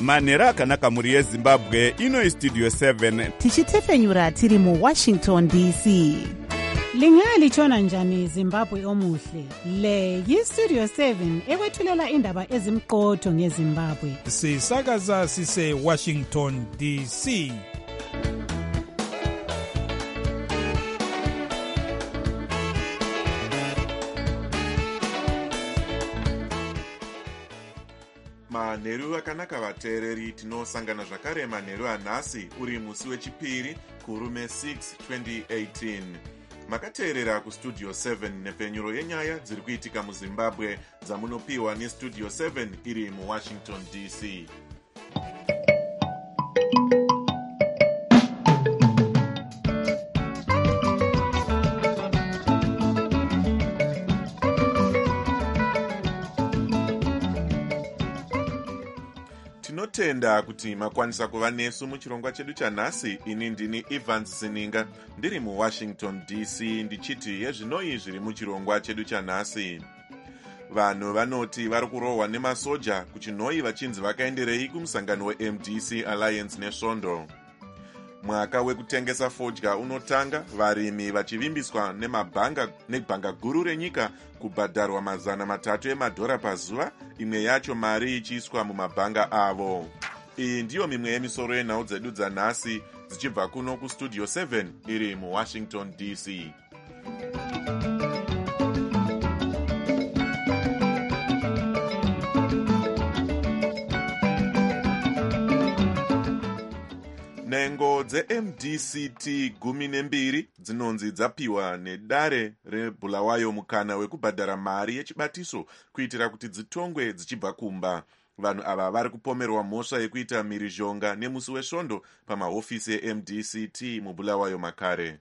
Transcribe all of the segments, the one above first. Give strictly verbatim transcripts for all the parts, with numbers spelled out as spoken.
manhero akanaka mhuri yezimbabwe. Ino istudio seven tichitefenyura tiri muwashington D C. Lingalitshona njani Zimbabwe omuhle? Le yistudio seven ekwethulela indaba ezimqotho ngeZimbabwe. Sisakaza sise Washington D C. Manheru akanaka vateereri, tinosangana zvakare manheru anhasi uri musi wechipiri kurume six twenty eighteen. Makateerera kustudio seven nepfenyuro yenyaya dziri kuitika muZimbabwe dzamunopiwa nestudio seven iri muWashington D C. Tinotenda kuti makwanisa kuva nesu muchirongwa chedu chanhasi. Ini ndini Evans Sininga ndiri muWashington D C ndichiti yezvinoi zviri muchirongwa chedu chanhasi. Vanhu vanoti vari kurohwa nemasoja kuchinhoi vachinzi vakaenderei kumusangano weM D C Alliance nesvondo. Mwaka wekutengesa fodya unotanga, varimi vachivimbiswa nemabhanga nebhanga guru renyika kubhadharwa mazana matatu emadhora pazuva, imwe yacho mari ichiiswa mumabhanga avo. Iyi ndiyo mimwe yemisoro yenhau dzedu dzanhasi dzichibva kuno kustudio seven iri muWashington D C. Nengo dzeM D C T gumi nembiri dzinonzi dzapiwa nedare reBulawayo mukana wekubhadhara mari yechibatiso kuitira kuti dzitongwe dzichibva kumba. Vanhu ava vari kupomerwa mhosva yekuita mhirizhonga nemusi wesvondo pamahofisi eM D C T muBulawayo makare.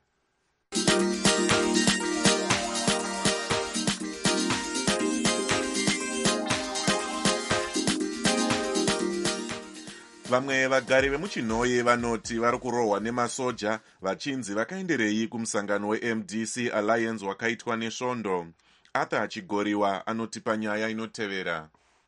Vamwe vagari vemuchinhoi vanoti vari kurohwa nemasoja vachinzi vakaenderei kumusangano weM D C Alliance wakaitwa nesvondo. Arthur Chigoriwa anoti panyaya inotevera.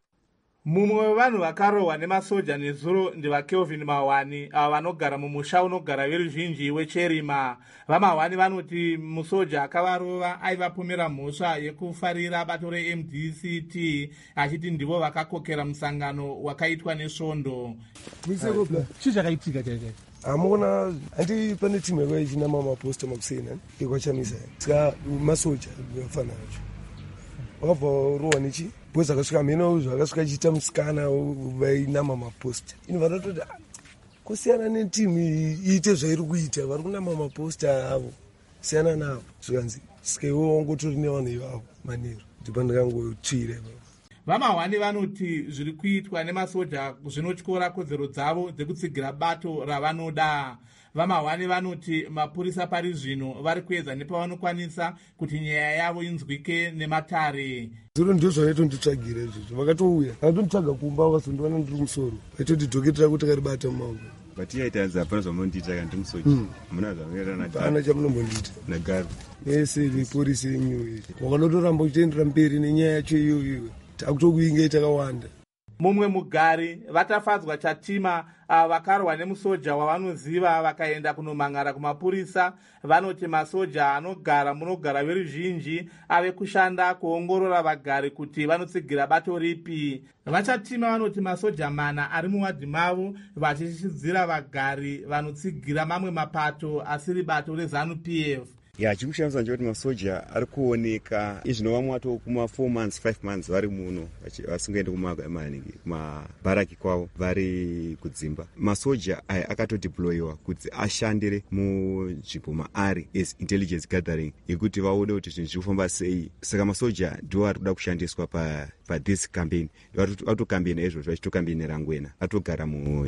Mumwe wevanhu vakarohwa nemasoja nezuro ndivaKelvin Mahwani, ava vanogara mumusha unogara veruzhinji weCherima. VaMahwani vanoti musoja akavarova aivapomera mhosva yekufarira bato reM D C T achiti ndivo vakakokera musangano wakaitwa nesvondo. Chizvakaitika chaizvo. Amona andi pane timu yakaichina mamaposta makusena ekwachamisa saka masoja vafana nacho wakabva rohwa nechi bhozi akasvika mheno zvakasvika achiita musikana vainama maposta ini vanototi kusiyana netimu iite zvairi kuita vari kunama maposta avo siyana navo zvikanzi sikaiwo wangotori nevanhu ivavo manheru ndipo ndikangotsvira ivavo. VaMahwani vanoti zviri kuitwa nemasoja zvinotyora kodzero dzavo dzekutsigira bato ravanoda. VaMahwani vanoti mapurisa pari zvino vari kuedza nepavanokwanisa kuti nyaya yavo inzwike nematare. Zviro ndio zvavaitonditsvagira izvozvo, vakatouya vakatonditsvaga kumba vakazondiwana ndiri musoro vaitondidhoketera kuti karibata mumaoko. Vatiyaita hapana zvamunondiita kana ndimusoja. Hamuna zvamunoita. Hapana chamunombondiita. Nagaro. Yese nepolisi yenyu. Wakanotoramba uchiendera mberi nenyaya yacho iyoyo. Takutokuinga takawanda. Mumwe mugari vatafadzwa chatima vakarwa nemusoja wavanoziva vakaenda kunomangara kumapurisa. Vanoti masoja anogara munogara veruzhinji ave kushanda kuongorora vagari kuti vanotsigira bato ripi. Vachatima vanoti masoja mana ari muwadhi mavo vachishizira vagari vanotsigira mamwe mapato asiri bato reZANU P F. Ya chikushamisa nje kuti masoja ari kuoneka izvinova mwato kuma four months five months vari muno vasingaende kumabharaki kwavo vari kudzimba. Masoja aya akatodeployiwa kuti ashandire munzvimbo maari as intelligence gathering yekuti vaone kuti zvinhu zviri kufamba sei. Saka masoja ndiwo ari kuda kushandiswa pa pa this campaign. Atokambina izvozvo achitokambinira ngwena atogara mu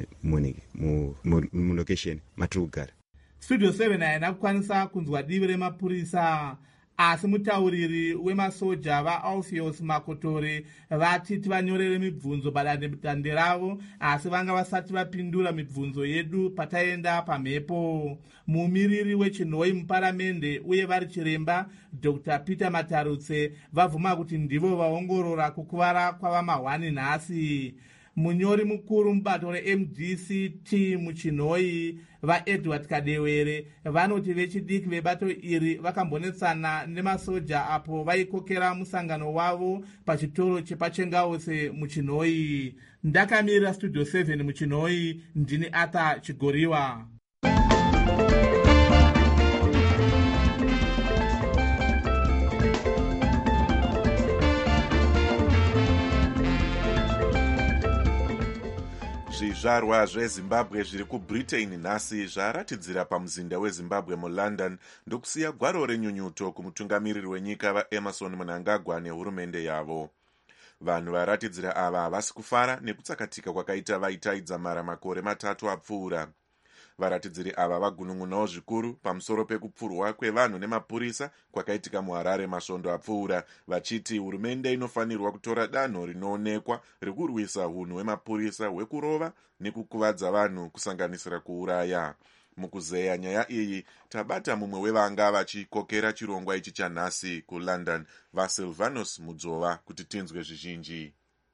mu location matirikugara. Studio seven haina kukwanisa kunzwa divi remapurisa, asi mutauriri wemasoja vaAlpheus Makotore vati tivanyorere mibvunzo padandemutande ravo, asi vanga vasati vapindura mibvunzo yedu pataenda pamhepo. Mumiriri wechinhoi muparamende uye vari chiremba Doctor Peter Matarutse vabvuma kuti ndivo vaongorora kukuvara kwavaMahwani nhasi. munyori mukuru mubato reM D C T muchinhoi vaedward kadewere vanoti vechidiki vebato iri vakambonetsana nemasoja apo vaikokera musangano wavo pachitoro chepachengause muchinhoi. Ndakamirira studio seven muchinhoi, ndini Arthur Chigoriwa. zvizvarwa zvezimbabwe zviri kubritain nhasi zvaratidzira pamuzinda wezimbabwe mulondon ndokusiya gwaro renyunyuto kumutungamiriri wenyika vaemerson mnangagwa nehurumende yavo. Vanhu varatidzira ava havasi kufara nekutsakatika kwakaita vaitaidza mara makore matatu apfuura. Varatidziri ava vagunun'unawo zvikuru pamusoro pekupfurwa kwevanhu nemapurisa kwakaitika muHarare masvondo apfuura, vachiti hurumende inofanirwa kutora danho rinoonekwa rekurwisa unhu hwemapurisa hwekurova nekukuvadza vanhu kusanganisira kuuraya. Mukuzeya nyaya iyi tabata mumwe wevanga vachikokera chirongwa ichi chanhasi kulondon, vasilvanus mudzova, kuti tinzwe zvizhinji.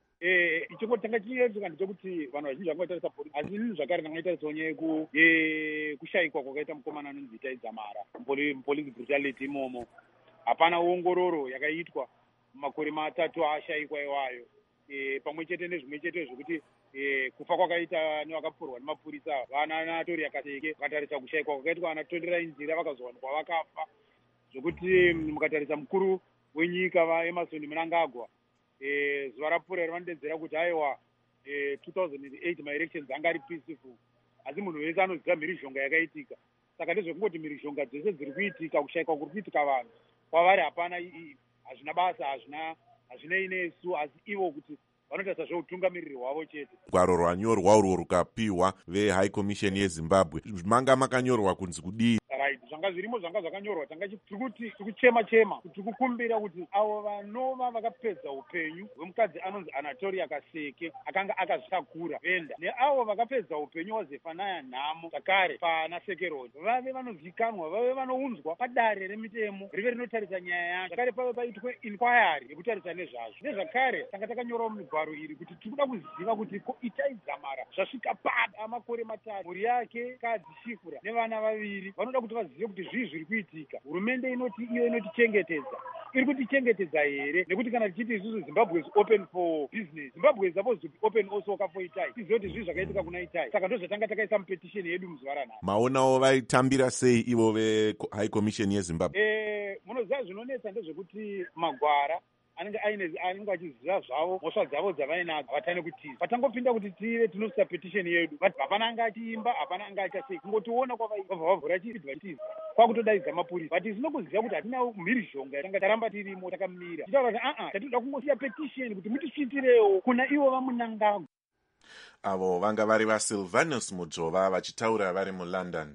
Eh, ichingotanga chiyetuka ndechekuti vanhu vazhinji vangotarisa polisi, asi ini zvakare ndangatarisa nyaya yekushayikwa kwakaita mukomana anonzi Itaidza Mara mupolisi brutality imomo. Hapana ongororo yakaitwa makore matatu ashayikwa iwayo, e, pamwe chete nezvimwe chete zvekuti e, kufa kwakaita nevakapfurwa nemapurisa vana natori yakaseke. Mukatarisa kushayikwa kwakaitwa vana tondera inzira vakazowanikwa vakafa, zvokuti mukatarisa mukuru wenyika vaEmerson Mnangagwa Eh, zuva rapfuura rinodedzera kuti aiwa eh, two thousand eight maelections anga ari peaceful, asi munhu wese anoziva mhirizhonga yakaitika. Saka ndezvekungoti mhirizhonga dzese dziri kuitika, kushayikwa kuri kuitika vanhu kwavari hapana, hazvina basa, hazvina hazvina inesu, asi ivo kuti vanotarisa zveutungamiriri hwavo chete. Gwaro rwanyorwa urwo rukapiwa veHigh Commission yeZimbabwe, manga makanyorwa kunzi kudii? Right, zvanga zvirimo zvanga zvakanyorwa, tanga tikuti tikuchema chema, tikukumbira kuti avo vanova vakapedza upenyu hwemukadzi anonzi Anatolia Kaseke akanga akazvitakura venda, neavo vakapedza upenyu waZefanaya Nhamo Zakare pana Seke Road vave vanozikanwa, vave vanounzwa padare remitemo rive rinotarisa nyaya yacho, zvakare pave paitwe inquiry yekutarisa nezvazvo. Nezvakare tanga takanyorawo mugwaro iri kuti tikuda kuziva kuti ko Itaidza Mara zvasvika pada amakore matatu, mhuri yake kadzi Shifura nevana vaviri vanoda kuti vazive kuti zvii zviri kuitika. Hurumende inoti iyo inotichengetedza, iri kutichengetedza here? Nekuti kana tichiti isusu Zimbabwe is open for business, Zimbabwe is supposed to be open also for Itai, tizive kuti zvii zvakaitika kuna Itai. Saka ndozvatanga takaisa mupetisheni yedu muzuva ranhasi. Maonawo vaitambira sei ivo veHigh Commission yeZimbabwe? Eh, munoziva zvinonetsa ndezvekuti magwara anenge aine anenge achiziva zvavo mhosva dzavo dzavainadzo havatane kutiza. Patangopinda kuti tive tinosisa petition yedu, but hapana anga achiimba, hapana anga achaseka, kungotiona kwavaibva vavhura chidvatiza kwakutodaidza mapurisa. But tinokuziva kuti hatina mhirizhonga yatanga taramba tirimo takamira, tichitaura kuti a a tatinoda kungosiya petition kuti mutisvitirewo kuna ivo vaMnangagwa. Avo vanga vari vaSilvanus Mudzova vachitaura vari muLondon.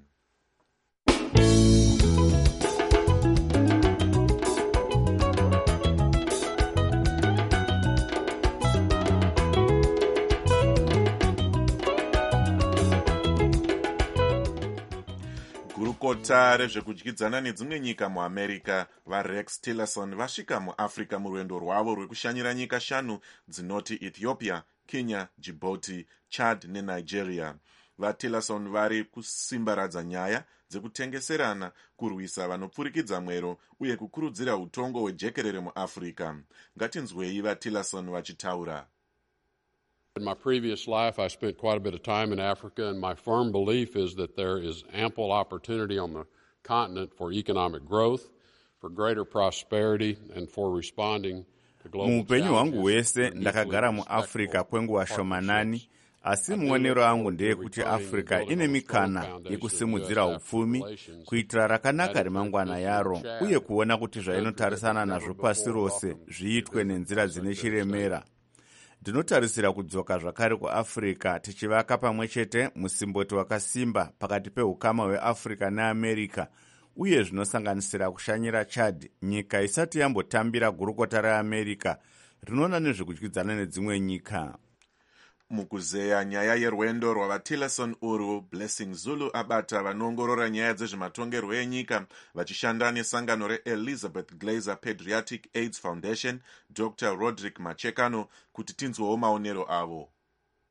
Gurukota rezvekudyidzana nedzimwe nyika muAmerica vaRex Tillerson vasvika muAfrica murwendo rwavo rwekushanyira nyika shanu dzinoti Ethiopia, Kenya, Djibouti, Chad neNigeria. VaTillerson vari kusimbaradza nyaya dzekutengeserana, kurwisa vanopfurikidza mwero uye kukurudzira utongo hwejekerere muAfrica. Ngatinzwei vaTillerson vachitaura. In my previous life, I spent quite a bit of time in Africa, and my firm belief is that there is ample opportunity on the continent for economic growth, for greater prosperity, and for responding to global challenges. Muupenyu hwangu hwese ndakagara muAfrica kwenguva shomanani, asi muonero angu ndeyekuti Africa ine mikana yekusimudzira upfumi, kuitira rakanaka remangwana yaro, uye kuona kuti zvainotarisana nazvo pasi rose zviitwe nenzira dzine chiremera. Ndinotarisira kudzoka zvakare kuAfrica tichivaka pamwe chete musimboti wakasimba pakati peukama hweAfrica neAmerica, uye zvinosanganisira kushanyira Chad, nyika isati yambotambira gurukota reAmerica rinoona nezvekudyidzana nedzimwe nyika. Mukuzeya nyaya yerwendo rwavaTillerson urwu, Blessing Zulu abata vanoongorora nyaya dzezvematongerwo enyika vachishanda nesangano reElizabeth Glaser Pediatric AIDS Foundation, Doctor Roderick Machekano, kuti tinzwewo maonero avo.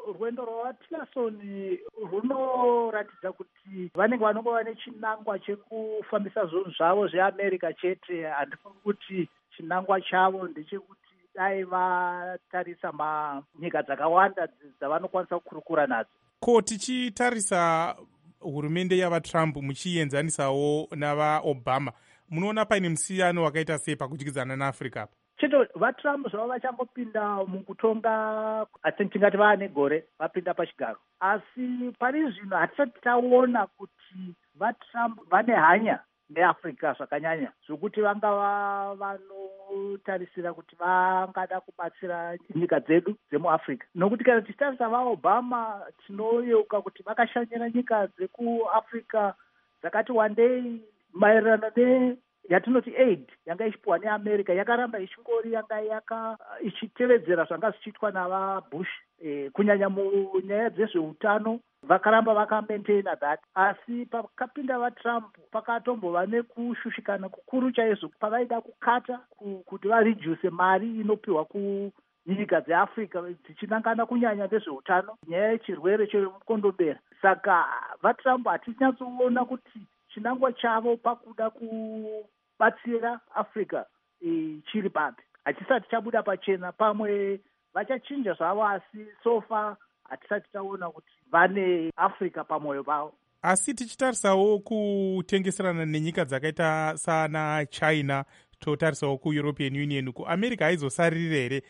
rwendo rwavatillerson runoratidza kuti vanenge vanongova nechinangwa chekufambisa zvinhu zvavo zveamerica chete. Handifungi kuti chinangwa chavo ndechekuti dai vatarisa manyika dzakawanda dzavanokwanisa kukurukura nadzo. Ko tichitarisa hurumende yavatrump muchienzanisawo navaobama, munoona paine musiyano wakaita sei pakudyidzana naafrica? Chito vatrump zvavo vachangopinda mukutonga asi tingati vaane gore vapinda pachigaro, asi pari zvino hatisati taona kuti vatrump vane hanya neafrica zvakanyanya zvokuti vangava vanotarisira kuti vangada kubatsira nyika dzedu dzemuafrica. Nokuti kana tichitarisa vaobama tinoyeuka kuti vakashanyira nyika dzekuafrica dzakati wandei maererano ne yatinoti aid yanga ichipiwa neamerica yakaramba ichingori yanga yaka ichitevedzera zvanga zvichiitwa navabush. E, kunyanya munyaya dzezveutano vakaramba vakamaintaina that, asi pakapinda vatrump pakatombova nekushushikana kukuru chaizvo pavaida kukata kuti vareduce mari inopiwa kunyika dzeafrica dzichinangana kunyanya nezveutano, nyaya yechirwere chemukondombera. Saka vatrump hatinyatsoona kuti chinangwa chavo pakuda kubatsira africa e, chiri papi. Hatisati chabuda pachena, pamwe vachachinja zvavo, asi sofa hatisati taona kuti vane africa pamwoyo pavo. Asi tichitarisawo kutengeserana nenyika dzakaita sana China, totarisawo kuEuropean Union, kuAmerica haizosariri here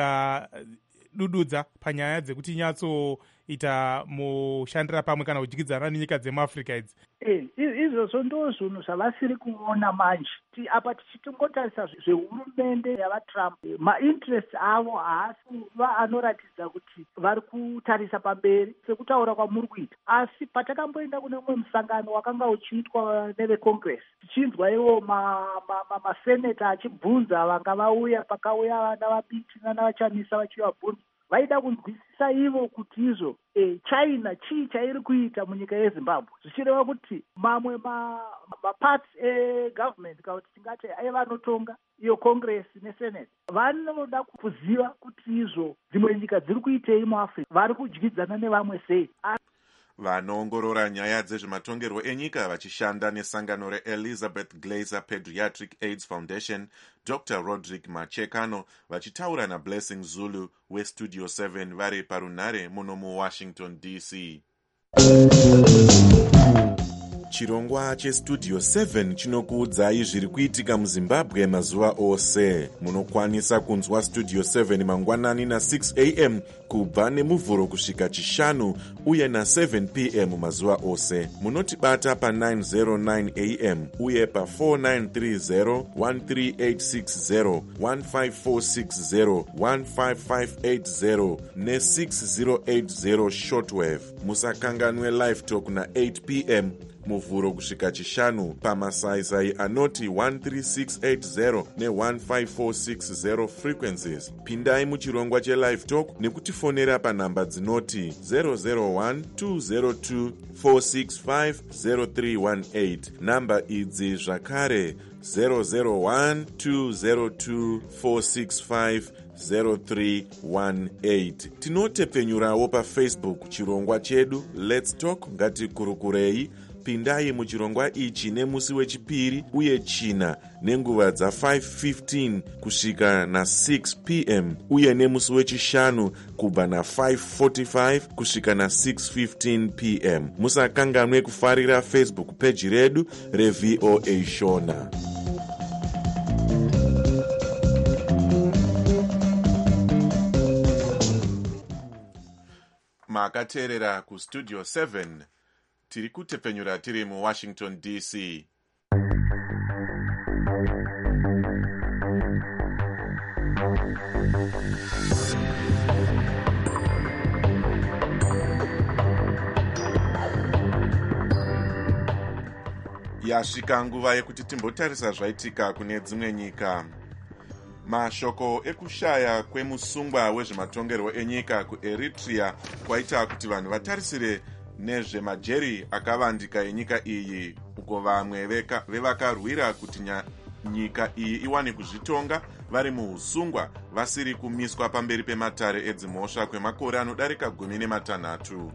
ikadududza panyaya dzekuti nyatsoita mushandira pamwe kana kudyidzana nenyika dzemuafrica idzi? E, izvozvo ndo zvinhu zvavasiri kuona manje. Apa tichitongotarisa zvehurumende yavatrump, mainterest avo haasi kuva anoratidza kuti vari kutarisa pamberi sekutaura kwamuri kuita. Asi patakamboenda kune umwe musangano wakanga uchiitwa nevecongress, tichinzwa ivo maseneta achibvunza vanga vauya, pakauya vana vabiti nana vachamisa vachivabvunza, vaida kunzwisisa ivo kuti izvo e, China chii chairi kuita munyika yeZimbabwe, zvichireva kuti mamwe maparts egovernment kana kuti tingati aivanotonga iyo congress nesenate vanoda kuziva kuti izvo dzimwe nyika dziri kuitei muafrica, vari kudyidzana nevamwe sei. Vanoongorora nyaya dzezvematongerwo enyika vachishanda nesangano reElizabeth Glaser Pediatric AIDS Foundation, Doctor Roderick Machekano vachitaura naBlessing Zulu weStudio seven vari parunhare muno muWashington D C. Chirongwa cheStudio seven chinokuudzai zviri kuitika muZimbabwe mazuva ose. Munokwanisa kunzwa Studio seven mangwanani na six a m kubva nemuvhuro kusvika chishanu uye na seven p m mazuva ose. Munotibata pa nine oh nine a m uye pa four nine three zero, one three eight six zero, one five four six zero, one five five eight zero ne six zero eight zero shortwave. Musakanganwe live talk na eight p m muvhuro kusvika chishanu pamasaisai anoti one three six eight zero ne one five four six zero frequencies. Pindai muchirongwa chelive talk nekutifonera panhamba dzinoti zero zero one two zero two four six five zero three one eight. Namba idzi zvakare zero zero one two zero two four six five zero three one eight. Tinotepfenyurawo pafacebook chirongwa chedu Let's Talk ngatikurukurei. Pindai muchirongwa ichi nemusi wechipiri uye china nenguva dza five fifteen kusvika na six p m uye nemusi wechishanu kubva na five forty-five kusvika na six fifteen p m. Musakanganwe kufarira Facebook page redu reV O A Shona. Makateerera kuStudio seven. Tiri kutepfenyura tiri muWashington D C. Yasvika nguva yekuti timbotarisa zvaitika kune dzimwe nyika. Mashoko ekushaya kwemusungwa wezvematongerwo enyika kuEritrea kwaita kuti vanhu vatarisire nezvemajeri akavandika enyika iyi, uko vamwe vevakarwira kuti nyika iyi iwane kuzvitonga vari muusungwa vasiri kumiswa pamberi pematare edzimhosva kwemakore anodarika gumi nematanhatu.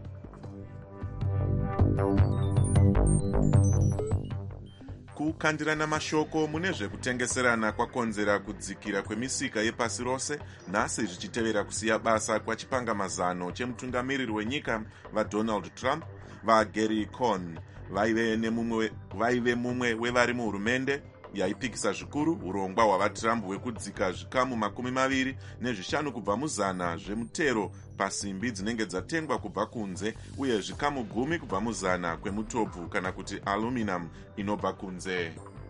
Kukandirana mashoko mune zvekutengeserana kwakonzera kudzikira kwemisika yepasi rose, nhasi zvichitevera kusiya basa kwachipangamazano chemutungamiriri wenyika vaDonald Trump, vaGary Cohn vaive nemumwe vaive mumwe wevari muhurumende yaipikisa zvikuru urongwa hwavaTrump hwekudzika zvikamu makumi maviri nezvishanu kubva muzana zvemutero pasimbi dzinenge dzatengwa kubva kunze uye zvikamu gumi kubva muzana kwemutobvu kana kuti aluminum inobva kunze.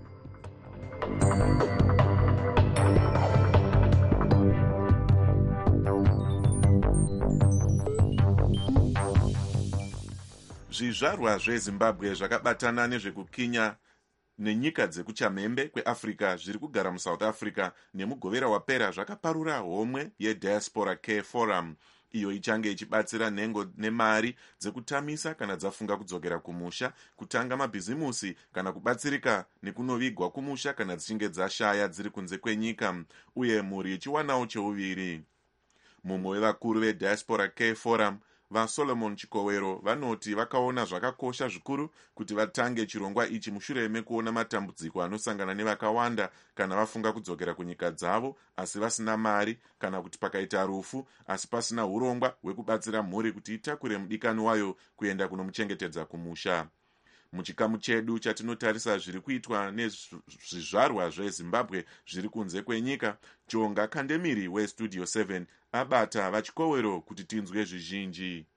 Zvizvarwa zveZimbabwe zvakabatana nezvekukinya nenyika dzekuchamhembe kweAfrica zviri kugara muSouth Africa nemugovera wapera zvakaparura homwe yeDiaspora Care Forum, iyo ichange ichibatsira nhengo nemari dzekutamisa kana dzafunga kudzokera kumusha, kutanga mabhizimusi kana kubatsirika nekunovigwa kumusha kana dzichinge dzashaya dziri kunze kwenyika, uye mhuri ichiwanawo cheuviri. Mumwe wevakuru veDiaspora Care Forum, vaSolomon Chikowero, vanoti vakaona zvakakosha zvikuru kuti vatange chirongwa ichi mushure mekuona matambudziko anosangana nevakawanda kana vafunga kudzokera kunyika dzavo asi vasina mari, kana kuti pakaita rufu asi pasina urongwa hwekubatsira mhuri kuti itakure mudikani wayo kuenda kunomuchengetedza kumusha. Muchikamu chedu chatinotarisa zviri kuitwa nezvizvarwa zveZimbabwe zviri kunze kwenyika, Jonga Kandemiri weStudio seven abata vaChikowero kuti tinzwe zvizhinji.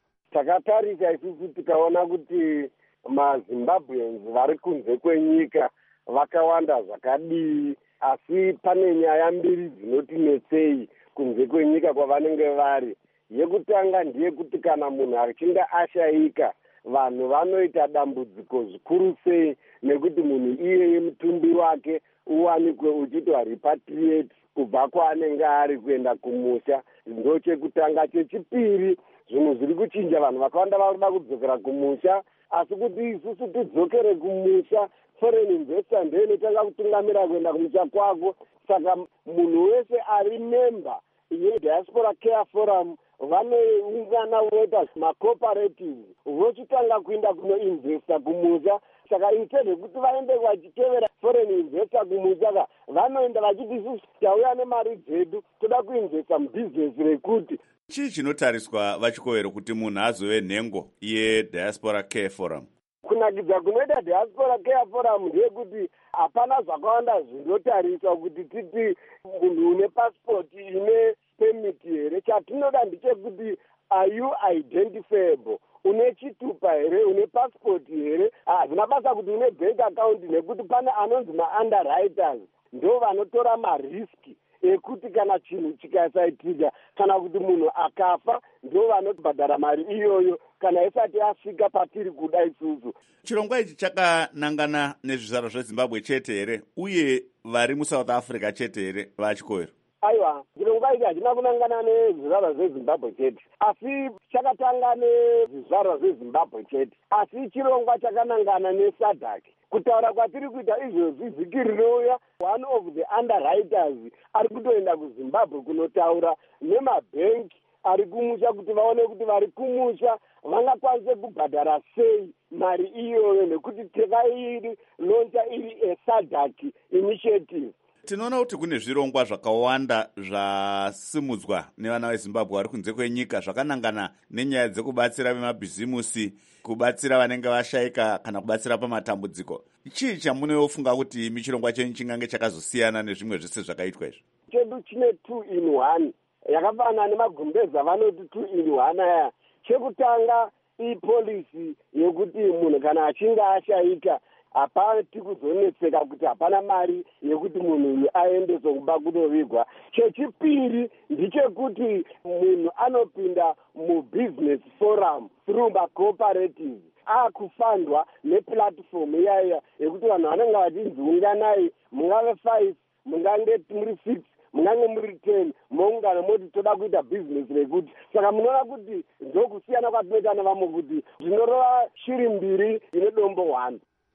Takatarisa isusu tikaona kuti maZimbabweans vari kunze kwenyika vakawanda zvakadii, asi pane nyaya mbiri dzinotinetsei kunze kwenyika kwavanenge vari. Yekutanga ndeyekuti kana munhu achinge ashayika, vanhu vanoita dambudziko zvikuru sei nekuti munhu iyeye mutumbi wake uwanikwe uchitwa repatriate kubva kwaanenge ari kuenda kumusha. Ndo chekutanga. Chechipiri, zvinhu zviri kuchinja, vanhu vakawanda varikuda kudzokera kumusha, asi kuti isusu tidzokere kumusha, foreign investor ndiye inotanga kutungamira kuenda kumusha kwako. Saka munhu wese ari member yeDiaspora Care Forum vanoungana voita macooperative vochitanga kuenda kunoinvesta kumusha. Saka instead yekuti vaende vachitevera foreign investor kumusha, vanoenda vachiti isusu tauya nemari dzedu toda kuinvesta mubhizinesi rekuti. Chii chinotariswa vaChikowero kuti munhu azove nhengo yeDiaspora Care Forum? Kunakidza kunoita Diaspora Care Forum ndeyekuti hapana zvakawanda zvinotariswa kuti titi munhu une passport ine permit here. Chatinoda ndechekuti are you identifiable, une chitupa here, une passport here. Hazvina basa kuti une bank account, nekuti pane anonzi ma-underwriters ndo vanotora mariski ekuti kana chinhu chikasaitika kana kuti munhu akafa ndo vanobhadhara mari iyoyo kana isati asvika patiri kuda isusu. Chirongwa ichi chakanangana nezvizvarwa zveZimbabwe chete here uye vari muSouth Africa chete here vaChikowero? Aiwa, chirongwa ichi hachina kunangana nezvizvarwa zveZimbabwe chete, asi chakatanga nezvizvarwa zveZimbabwe chete, asi chirongwa chakanangana neSADC. Kutaura kwatiri kuita izvozvi vhiki rinouya, one of the underwriters ari kutoenda kuZimbabwe kunotaura nemabhenki ari kumusha kuti vaone kuti vari kumusha vangakwanise kubhadhara sei mari iyoyo, nekuti tekairi loncha iri eSADC initiative. Tinoona kuti kune zvirongwa zvakawanda zvasimudzwa nevana veZimbabwe vari kunze kwenyika zvakanangana nenyaya dzekubatsira vemabhizimusi, kubatsira vanenge vashayika kana kubatsira pamatambudziko. Chii chamunofunga kuti michirongwa chenyu chingange chakazosiyana nezvimwe zvese zvakaitwa izvi? Chedu chine two in one, yakafanana nemagumbeza vanoti two in one aya. Chekutanga ipolisi yekuti munhu kana achinge ashayika hapati kuzonetseka kuti hapana mari yekuti munhu uyu aendeswe kuba kunovigwa. Chechipiri ndichekuti munhu anopinda mubusiness forum through macooperatives akufandwa neplatform iyaya yekuti vanhu vanenge vachinzi unganai, mungave five, mungange muri six, mungange muri ten, moungana moti toda kuita business rekuti. Saka munoona kuti ndokusiyana kwatinoita nevamwe kuti zvinorova shiri mbiri ine dombo one.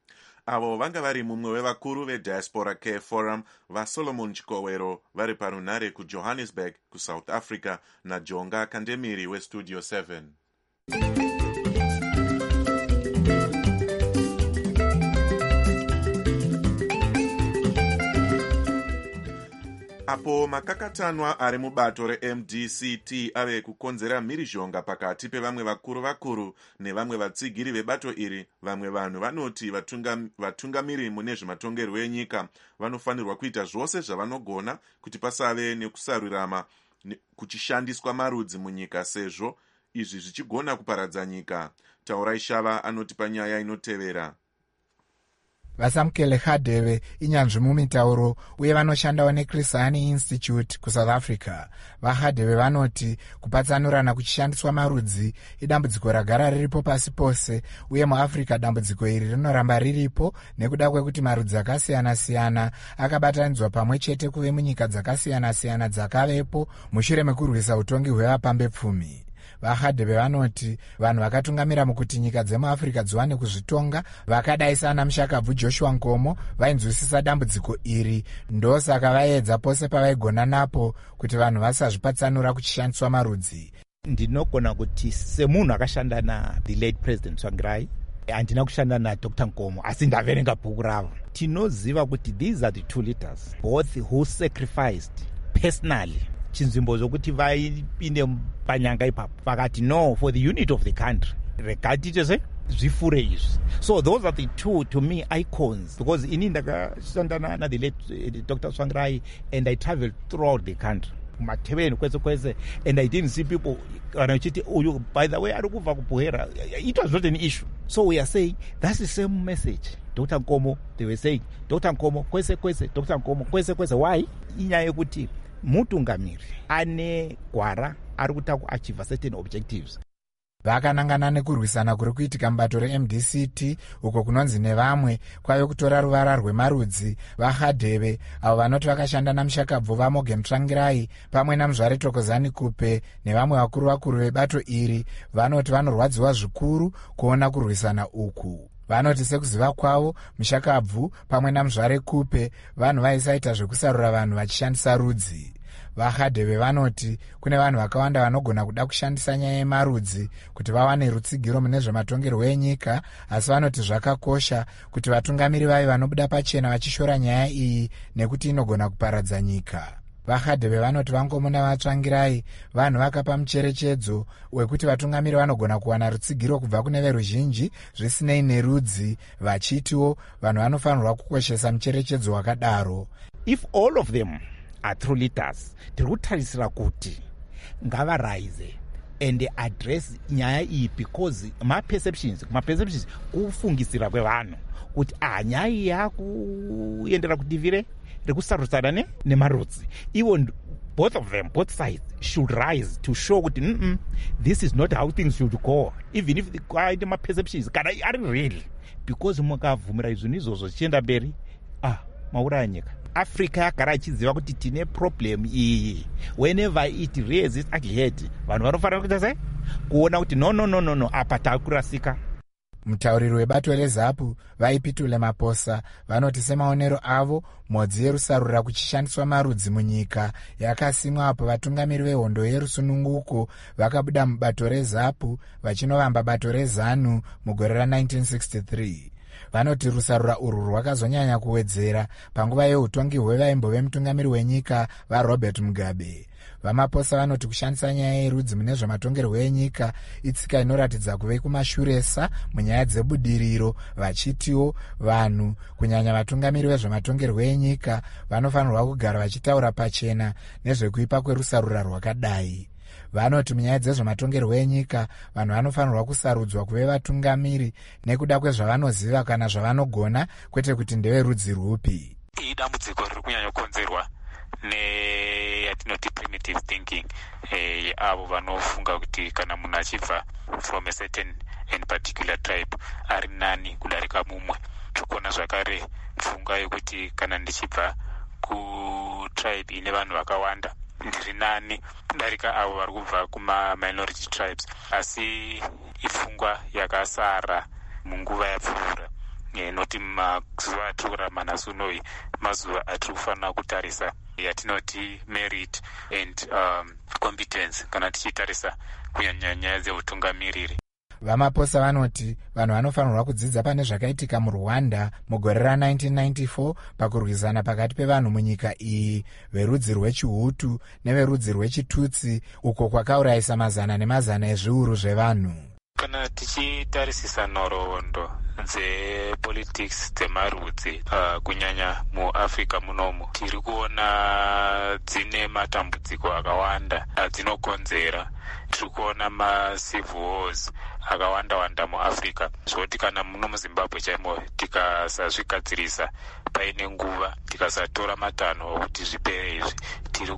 avo vanga vari mumwe wevakuru vediaspora care forum vasolomon chikowero vari parunare kujohannesburg kusouth africa najonga kandemiri westudio seven. apo makakatanwa ari mubato reM D C T ave kukonzera mhirizhonga pakati pevamwe vakuru vakuru nevamwe vatsigiri vebato iri, vamwe vanhu vanoti vatunga, vatungamiri mune zvematongerwo enyika vanofanirwa kuita zvose zvavanogona kuti pasave nekusarurama kuchishandiswa marudzi munyika, sezvo izvi zvichigona kuparadza nyika. Taurai Shava anoti panyaya inotevera. Vasamkele Khadebe inyanzvi mumitauro uye vanoshandawo neChris Hani Institute kuSouth Africa. VaKhadebe vanoti kupatsanurana kuchishandiswa marudzi idambudziko ragara riripo pasi pose, uye muAfrica dambudziko iri rinoramba riripo nekuda kwekuti marudzi akasiyana-siyana akabatanidzwa pamwe chete kuve munyika dzakasiyana-siyana dzakavepo mushure mekurwisa utongi hwevapambepfumi. VaKhadebe vanoti vanhu vakatungamira mukuti nyika dzemuAfrica dziwane kuzvitonga vakadai sana Mushakabvu Joshua Nkomo vainzwisisa dambudziko iri, ndosaka vaedza pose pavaigona napo kuti vanhu vasazvipatsanura kuchishandiswa marudzi. Ndinogona kuti semunhu akashanda na the late President Tsvangirai, handina kushanda naDr Nkomo, asi ndaverenga bhuku ravo. Tinoziva kuti these are the two leaders both who sacrificed personally chinzvimbo zokuti vaipinde panyanga ipapo vakati no for the unit of the country regatite se zvifure izvi. So those are the two to me icons, because ini ndakashanda na the late uh, Doctor Tsvangirai and I traveled throughout the country kumateveni kwese kwese, and I didn't see people vanachiti uyu by the way ari kubva kuBuhera. It was not an issue. So we are saying that's the same message. Doctor Nkomo, they were saying Doctor Nkomo kwese kwese, Doctor Nkomo kwese kwese. Why? Inyaya yekuti mutungamiri ane gwara ari kuta kuachieve certain objectives. Vakanangana nekurwisana kuri kuitika mubato reM D C T uko kunonzi nevamwe kwave kutora ruvara rwemarudzi. VaKhadebe avo vanoti vakashanda naMushakabvu vaMorgan Tsvangirai pamwe naMuzvare Thokozani Kupe nevamwe vakuru vakuru vebato iri vanoti vanorwadziwa zvikuru kuona kurwisana uku. Vanoti sekuziva kwavo Mushakabvu pamwe naMuzvare Kupe vanhu vaisaita zvekusarura vanhu vachishandisa rudzi. VaKhadebe vanoti kune vanhu vakawanda vanogona kuda kushandisa nyaya yemarudzi kuti vawane rutsigiro mune zvematongerwo enyika, asi vanoti zvakakosha kuti vatungamiri vavi vanobuda pachena vachishora nyaya iyi nekuti inogona kuparadza nyika. VaKhadebe vanoti Vankomo naVatsvangirai vanhu vakapa mucherechedzo wekuti vatungamiri vanogona kuwana rutsigiro kubva kune veruzhinji zvisinei nerudzi, vachitiwo vanhu vanofanirwa kukoshesa mucherechedzo wakadaro. If all of them are true leaders, tiri kutarisira kuti ngavarise and address nyaya iyi, because ma-perceptions ma-perceptions kufungisira kwevanhu kuti ah nyaya iyi yakuendera kudivire rekusarudzana nemarudzi. Even both of them, both sides should rise to show kuti mm -mm, this is not how things should go, even if kwaite ma-perceptions kana ari real, because mukavhumira izvoni izvozvo zvichienda mberi ah mauraya nyika. Africa yagara ichiziva kuti tine problem iyi. Whenever it raises its ugly head, vanhu vanofanira kuita sei kuona kuti no no no no no apa takurasika. Mutauriri webato reZAPU vaipitule Maposa vanoti semaonero avo modzi yerusarura kuchishandiswa marudzi munyika yakasimwa apo vatungamiri vehondo yerusununguko vakabuda mubato reZAPU vachinovamba bato reZANU mugore ra-nineteen sixty-three. Vanoti rusarura urwu rwakazonyanya kuwedzera panguva yeutongi hwevaimbo vemutungamiri wenyika vaRobert Mugabe. VaMaposa vanoti kushandisa nyaya yerudzi mune zvematongerwo enyika itsika inoratidza kuve kumashuresa munyaya dzebudiriro, vachitiwo vanhu kunyanya vatungamiri vezvematongerwo enyika vanofanirwa kugara vachitaura pachena nezvekuipa kwerusarura rwakadai. Vanoti munyaya dzezvematongerwo enyika vanhu vanofanirwa kusarudzwa kuve vatungamiri nekuda kwezvavanoziva kana zvavanogona, kwete kuti ndeverudzi rwupi. Iyi dambudziko riri kunyanya kukonzerwa neyatinoti primitive thinking yeavo eh, vanofunga kuti kana munhu achibva from a certain and particular tribe ari nani kudarika mumwe. Tikuona zvakare pfungwa yekuti kana ndichibva kutribe ine vanhu vakawanda ndiri nani kudarika avo vari kubva kuma-minority tribes, asi ifungwa yakasara munguva yapfuura e, noti mazuva atiri kurarama naso noi mazuva atiri kufanira kutarisa yatinoti merit and um, competence kana tichitarisa kunyanya nyaya dzeutungamiriri. vamaposa vanoti vanhu vanofanirwa kudzidza pane zvakaitika murwanda mugore ra-nineteen ninety-four pakurwisana pakati pevanhu munyika iyi verudzi rwechihutu neverudzi rwechitutsi uko kwakaurayisa mazana nemazana ezviuru zvevanhu. Kana tichitarisisa nhoroondo dzepolitics dzemarudzi uh, kunyanya muafrica munomu tiri kuona dzine matambudziko akawanda adzinokonzera. Tiri kuona macivil wars akawanda wanda muafrica, zvoti kana muno muzimbabwe chaimo tikasazvigadzirisa paine nguva tikasatora matanho okuti zvipere izvi tiri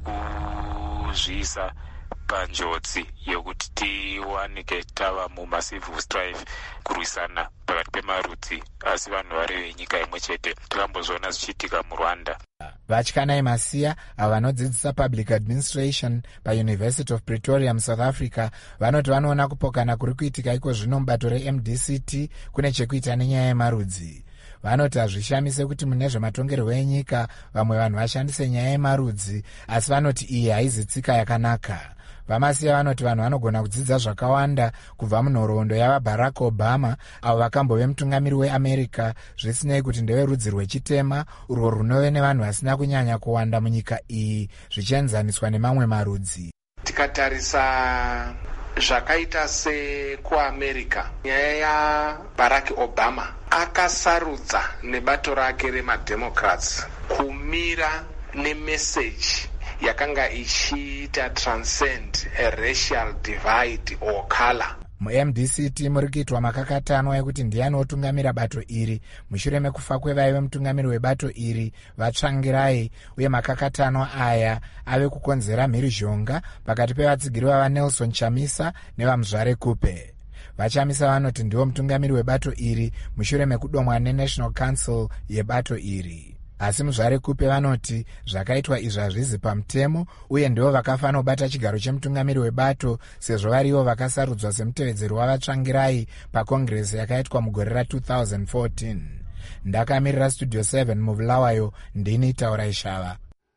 kuzviisa panjodzi yokuti tiwanike tava mumacivil strife kurwisana pakati pemarudzi asi vanhu vari venyika imwe chete. Takambozviona zvichiitika murwanda. Vatyanai Masiya avo vanodzidzisa public administration pauniversity of Pretoria muSouth Africa vanoti vanoona kupokana kuri kuitika iko zvino mubato re-M D C T kune chekuita nenyaya yemarudzi. Vanoti hazvishamise kuti mune zvematongerwo enyika vamwe vanhu vashandise nyaya yemarudzi, asi vanoti iyi haizi tsika yakanaka. Vamasiya vanoti vanhu vanogona kudzidza zvakawanda kubva munhoroondo yavaBarack Obama avo vakambove mutungamiri weAmerica, zvisinei kuti ndeverudzi rwechitema urwo runove nevanhu vasina kunyanya kuwanda munyika iyi zvichienzaniswa nemamwe marudzi. Tikatarisa zvakaita sekuamerica, nyaya yaBarack Obama akasarudza nebato rake remademocrats kumira nemeseji yakanga ichiita transcend a racial divide or color. Mu-M D C T muri kuitwa makakatanwa ekuti ndiani otungamira bato iri mushure mekufa kwevaive mutungamiri webato iri vatsvangirai, uye makakatanwa aya ave kukonzera mhirizhonga pakati pevatsigiri vava Nelson Chamisa nevamuzvare Kupe. Vachamisa vanoti ndiwo mutungamiri webato iri mushure mekudomwa neNational Council yebato iri. Asi muzvare Kupe vanoti zvakaitwa izvi hazvizi pamutemo, uye ndivo vakafanira kubata chigaro chemutungamiri webato sezvo varivo vakasarudzwa semutevedzeri wavatsvangirai pakongresi yakaitwa mugore ra-two thousand fourteen. Ndakamirira Studio seven mubulawayo, ndini Taurai Shava.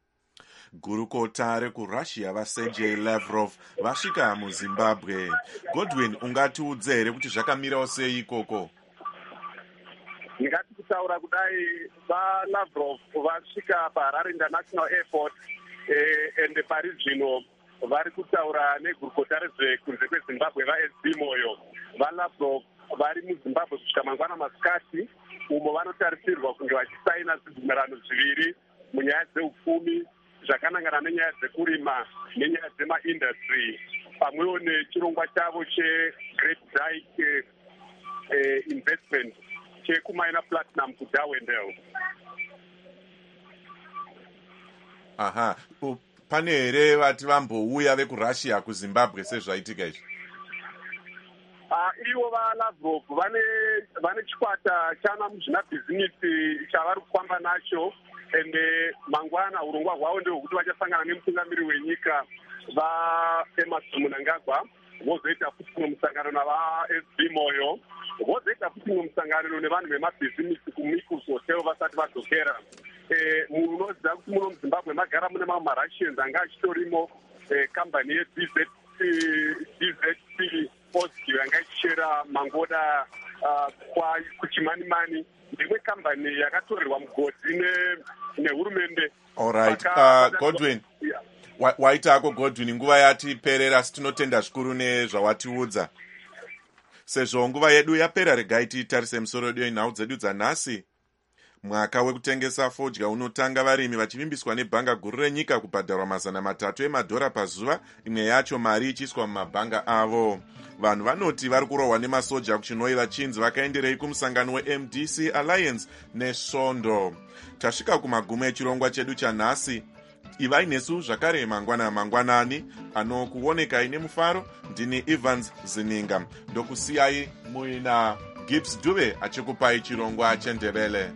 Gurukota rekurussia vaSergei Lavrov vasvika muZimbabwe. Godwin, ungatiudze here kuti zvakamirawo sei ikoko? Ngati kutaura kudai vaLavrov vasvika paHarare International Airport eh, ende pari zvino vari kutaura negurukota rezvekunze kweZimbabwe vaS B Moyo. VaLavrov vari muZimbabwe kusvika mangwana masikati, umo vanotarisirwa kunge vachisaina zvibvumirano zviviri munyaya dzeupfumi zvakanangana nenyaya dzekurima nenyaya dzemaindustry pamwewo nechirongwa chavo cheGreat Dyke eh, investment chekumaina platinum kuDarwendale. Aha, pane here vati vambouya vekurussia kuZimbabwe sezvaitika izvi? Uh, ivo vaLavrov vane vane chikwata chana muzvinabhizinisi chavari kufamba nacho, ende mangwana urongwa hwavo ndehwekuti vachasangana nemutungamiri wenyika vaEmmerson Mnangagwa, vozoita futi mumwe musangano navaS B Moyo, vozoita futi mumwe musangano nevanhu vemabhizinisi kuMikus Hotel vasati vadzokera. Eh, munoziva kuti muno muZimbabwe magara mune mamwe maRussians anga achitorimo eh, kambani yeD Z T Audio yanga ichichera mangoda uh, kwa kuchimanimani, ndimwe kambani yakatorerwa mugodzi nehurumende. Alright, uh, Godwin. Yeah. Waitako Godwin, nguva yatiperera, tinotenda zvikuru nezvawatiudza. Sezvo nguva yedu yapera, regai titarise musoro wedu yenhau dzedu dzanhasi. Mwaka wekutengesa fodya unotanga varimi vachivimbiswa nebhanga guru renyika kubhadharwa mazana matatu emadhora pazuva, imwe yacho mari ichiiswa mumabhanga avo. Vanhu vanoti vari kurohwa nemasoja kuchinoi vachinzi vakaenderei kumusangano weM D C Alliance nesvondo. Tasvika kumagumo echirongwa chedu chanhasi. Ivai nesu zvakare mangwana mangwanani anokuonekai nemufaro. Ndini Evans Zininga, ndokusiyai muina Gibbs Dube achikupai chirongwa chendebele.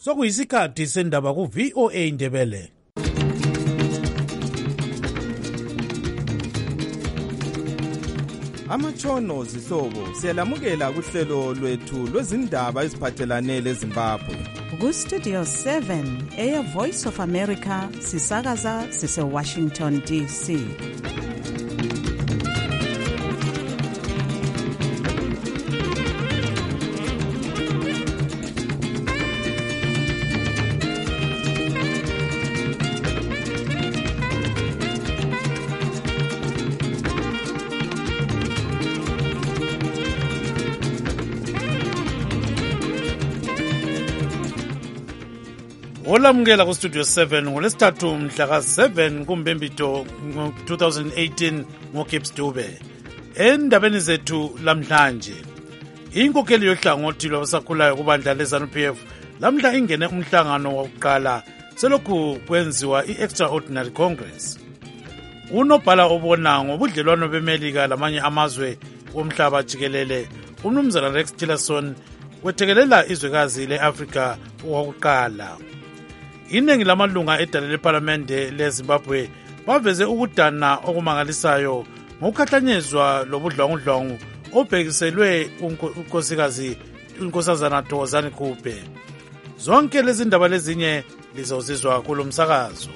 sokuyisikhathi sendaba ku-V O A Ndebele. Amatshono zihlobo siyalamukela kuhlelo lwethu lwezindaba eziphathelane leZimbabwe. Ku-Studio seven eya Voice of America sisakaza sise-Washington D C. Olamukela ku Studio seven ngolesithathu mhla ka seven kuMbembito ngo-twenty eighteen ngoKips Dube. Endabeni zethu lamhlanje, inkokheli yohlangothi lwabasakhulayo kubandla leZANU P F lamhla ingene umhlangano wokuqala selokhu kwenziwa i-Extraordinary Congress. Unobhala obona ngobudlelwano beMelika lamanye amazwe womhlaba jikelele, uMnumzana Rex Tillerson wethekelela izwekazi le-Afrika wokuqala. Iningi lamalunga edale leParlamente leZimbabwe baveze ukudana okumangalisayo ngokukhahlanyezwa lobudlwangudlwangu obhekiselwe unkosikazi unkosazana Thokozani Khupe. Zonke lezi ndaba lezinye lizozizwa kulo msakazo.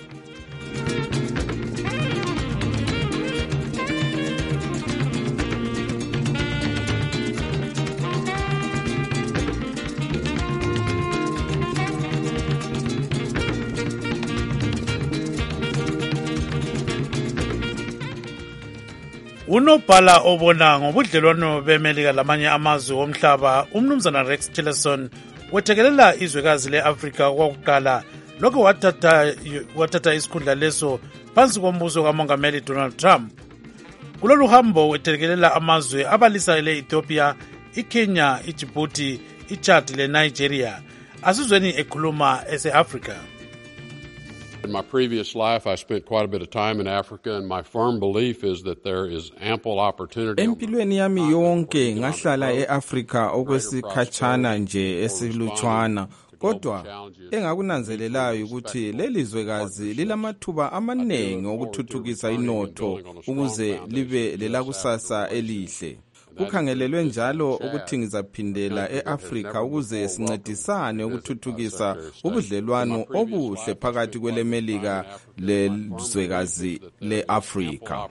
Unobhala obona ngobudlelwano beMelika lamanye amazwe womhlaba uMnumzana Rex Tillerson wethekelela izwekazi le-Afrika kwakuqala lokho wathatha wathatha isikhundla leso phansi kombuso kaMongameli Donald Trump. Kulolu hambo wethekelela amazwe abalisa le-Ethiopia, iKenya, iDjibouti, iChad leNigeria. Asizweni ekhuluma ese-Afrika. In my previous life, I spent quite a bit of time in Africa, and my firm belief is that there is ample opportunity. Empilweni yami yonke ngahlala eAfrika okwesikhatshana nje esilutshwana, kodwa engakunanzelelayo ukuthi lelizwekazi lilamathuba amaningi okuthuthukisa inotho ukuze libe lelakusasa elihle. Kukhangelelwe njalo ukuthi ngizaphindela eAfrika ukuze sincedisane ukuthuthukisa ubudlelwano obuhle phakathi kweleMelika lelizwekazi leAfrika.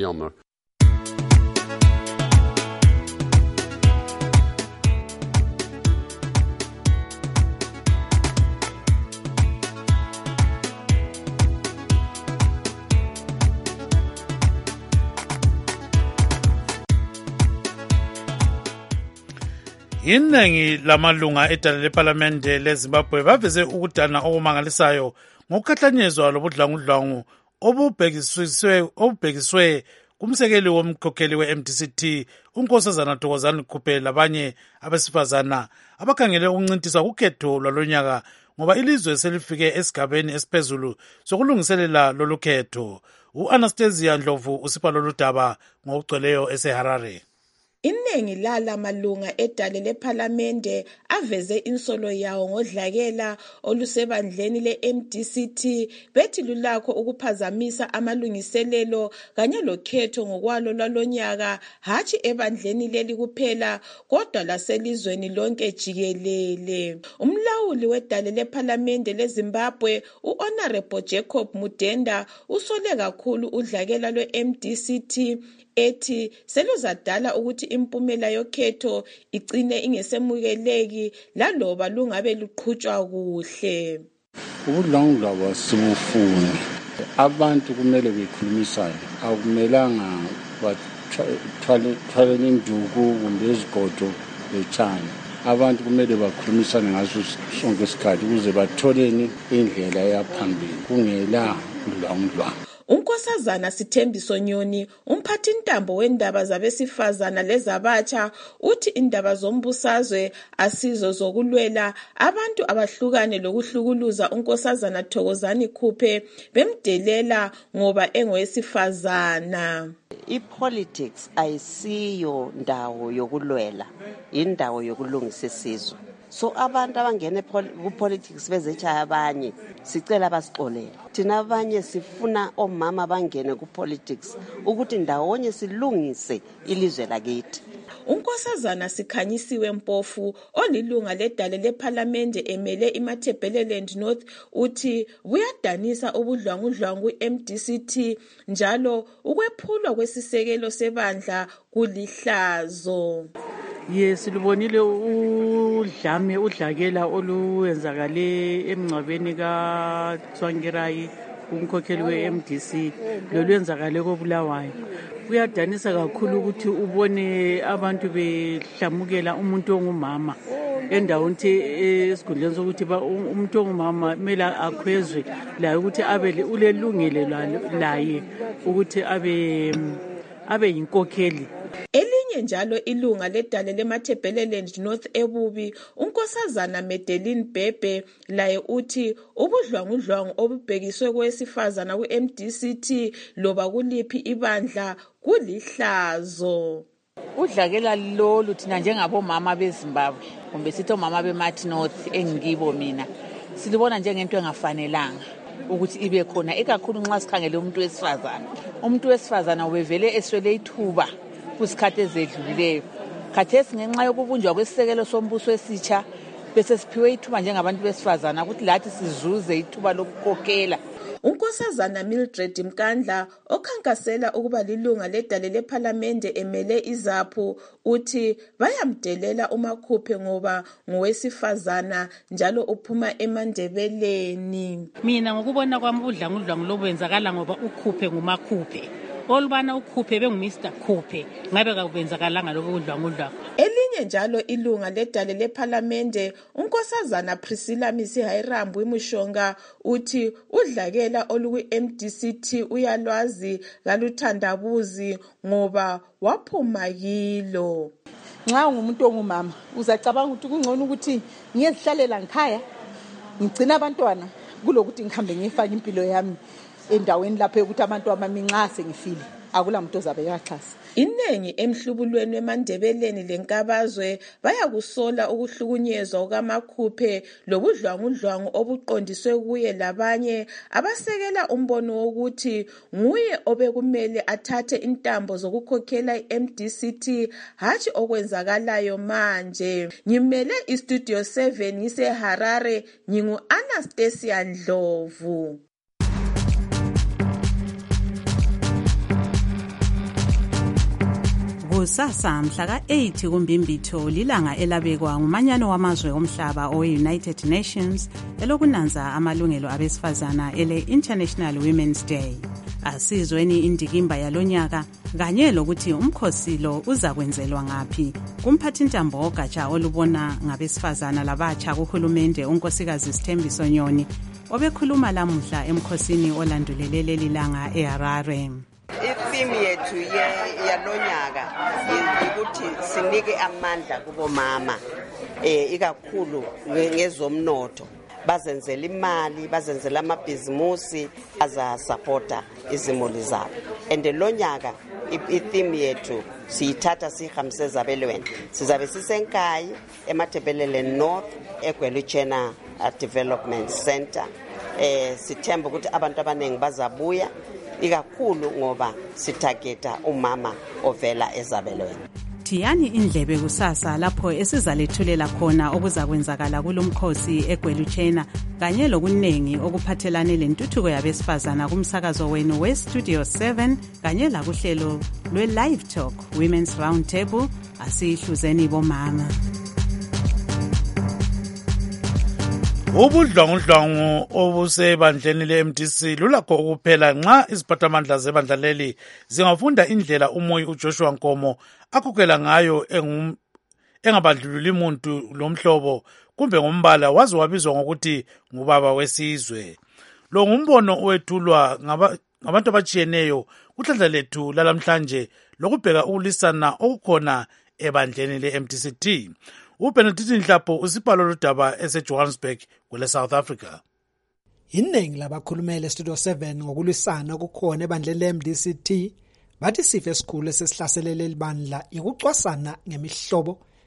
Iningi lamalunga edale leParlamente leZimbabwe baveze ukudana okumangalisayo ngokukhahlanyezwa lobudlwangudlwangu obubhekiswe obubhekiswe kumsekeli womkhokheli we-M D C T unkosazana Thokozani Khupe labanye abesifazana abakhangele ukuncintisa ukhetho lwalonyaka ngoba ilizwe selifike esigabeni esiphezulu sokulungiselela lolu khetho. U-Anastasia Ndlovu usipha lolu daba ngokugcweleyo eseHarare. Iningi lala malunga edale leParlamente aveze insolo yawo ngodlakela olusebandleni le-M D C T bethi lulakho ukuphazamisa amalungiselelo kanye lokhetho ngokwalo lwalonyaka, hatshi ebandleni leli kuphela kodwa laselizweni lonke jikelele. Umlawuli wedale leParlamente leZimbabwe u-Honorable Jacob Mudenda usole kakhulu udlakela lwe-M D C T ethi seluzadala ukuthi impumela yokhetho igcine ingesemukeleki laloba lungabe luqhutshwa kuhle. Ubudlwangudlwangu asibufuni. Abantu kumele bekhulumisane, akumelanga bathwale induku kumbe izigodo betshane. Abantu kumele bakhulumisane ngaso sonke isikhathi ukuze batholeni indlela yaphambili kungela udlwangudlwangu. Unkosazana Sithembiso Nyoni, umphathi ntambo wendaba zabesifazana lezabatsha, uthi indaba zombusazwe asizo zokulwela abantu abahlukane lokuhlukuluza unkosazana Thokozani Khupe bemdelela ngoba engowesifazana. I-politics ayisiyo ndawo yokulwela, indawo yokulungisa isizwe. so abantu abangene ku-politics bezechaya abanye sicela basixolele. Thina abanye sifuna omama bangene ku-politics ukuthi ndawonye silungise ilizwe lakithi. uNkosazana Sikhanyisiwe Mpofu olilunga ledale lephalamende emele iMatabeleland North uthi buyadanisa ubudlwangudlwangu M D C T njalo ukwephulwa kwesisekelo sebandla kulihlazo. Yes, libonile udlame udlakela oluwenzakale emngcwabeni kaTsvangirai umkhokheli we-M D C lolwenzakale koBulawayo. Kuyadanisa kakhulu ukuthi ubone abantu behlamukela umuntu ongumama endaweni esikhundleni sokuthi umuntu ongumama kumele akhwezwe la ukuthi abe ulelungelo laye ukuthi abe abe yinkokheli. Elinye njalo ilunga ledale leMatabeleland North ebubi uNkosazana Medeline Bhebhe laye uthi ubudlwangudlwangu obubhekiswe kwesifazana ku-M D C T loba kuliphi ibandla kulihlazo. Udlakela lolu thina njengabomama beZimbabwe kumbe sithi omama beMartin North engikibo mina silibona njengento engafanelanga ukuthi ibe khona ekakhulu nxa sikhangele umuntu wesifazana. Umuntu wesifazana ubevele eswele ithuba kusikhathi ezedlulileyo. Khathesi ngenxa yokubunjwa kwesisekelo sombuso esitsha bese siphiwe ithuba njengabantu besifazana ukuthi lathi sizuze ithuba lokukhokhela. uNkosazana Mildred Mkandla okhankasela ukuba lilunga ledale lephalamende emele izaphu uthi bayamdelela uMakhuphe ngoba ngowesifazana njalo uphuma eMandebeleni. Mina ngokubona kwami udlangudlangu lobenzakala ngoba uKhuphe nguMakhuphe. Olubana uKhuphe benguMr Khuphe ngabe kakubenzakalanga lokho kudlangudlangu. Elinye njalo ilunga ledale lephalamende uNkosazana Priscilla Misihayirambhu imushonga uthi udlakela oluku-M D C T uyalwazi kaluthandabuzi ngoba waphuma kilo. Nxa ungumuntu ongumama uzacabanga ukuthi kungcono ukuthi ngiyezihlalela ngikhaya ngigcina abantwana kulokuthi ngihambe ngifake impilo yami endaweni lapho ukuthi abantu abaminxa sengifile akula muntu ozabe yaxhasa. Inengi emhlubulweni weMandebeleni lenkabazwe bayakusola ukuhlukunyezwa kukaMakhuphe lobudlwangudlwangu obuqondiswe kuye labanye abasekela umbono wokuthi nguye obekumele athathe intambo zokukhokhela i-M D C T hatshi okwenzakalayo manje. Ngimele iStudio seven ngiseHarare ngingu-Anastasia Ndlovu. Kusasa mhla ka-eight kuMbimbitho lilanga elabekwa ngumanyano wamazwe omhlaba owe-United Nations elokunanza amalungelo abesifazana ele-International Women's Day. Asizweni indikimba yalonyaka kanye lokuthi umkhosi lo uzakwenzelwa ngaphi. Kumphathintambo ogatsha olubona ngabesifazana labatsha kuhulumende unkosikazi Sithembiso Nyoni obekhuluma lamuhla emkhosini olandulele leli langa eHarare. Itheme yethu yalonyaka ukuthi sinike amandla kubomama eh ikakhulu ngezomnotho bazenzela imali bazenzela amabhizimusi azasupporta izimuli zabo. And lonyaka itheme yethu siyithatha sihamse ezabelweni sizabe sisenkayi eMatabeleland North eGweluchena Development Center. eh sithemba ukuthi abantu abaningi bazabuya ikakhulu ngoba sithageta umama ovela ezabelweni. Thiyani indlebe kusasa lapho esizalethulela khona okuzakwenzakala kulomkhosi eGweluchena kanye lokunengi okuphathelane lentuthuko yabesifazana kumsakazo wenu weStudio seven kanye lakuhlelo lwe-Live Talk Women's Roundtable asihluzeni bomama. Ubudlwangudlwangu obusebandleni le-M D C lulakho ukuphela nxa iziphathamandla zebandla leli zingafunda indlela umoyi uJoshua Nkomo akhokhela ngayo engabandlululi muntu lomhlobo kumbe ngombala waze wabizwa ngokuthi ngubaba wesizwe. Lo ngumbono owethulwa ngabantu abatshiyeneyo kuhlandla lethu lalamhlanje lokubheka ukulisana okukhona ebandleni le-M D C T. uBenedict Nhlapho usibhalo lodaba eseJohannesburg kwele South Africa. Iningi labakhulumele Studio seven ngokulwisana okukhona ebandleni le-M D C T bathi sife esikhulu esesihlaselele libandla ikucwasana ngemihlobo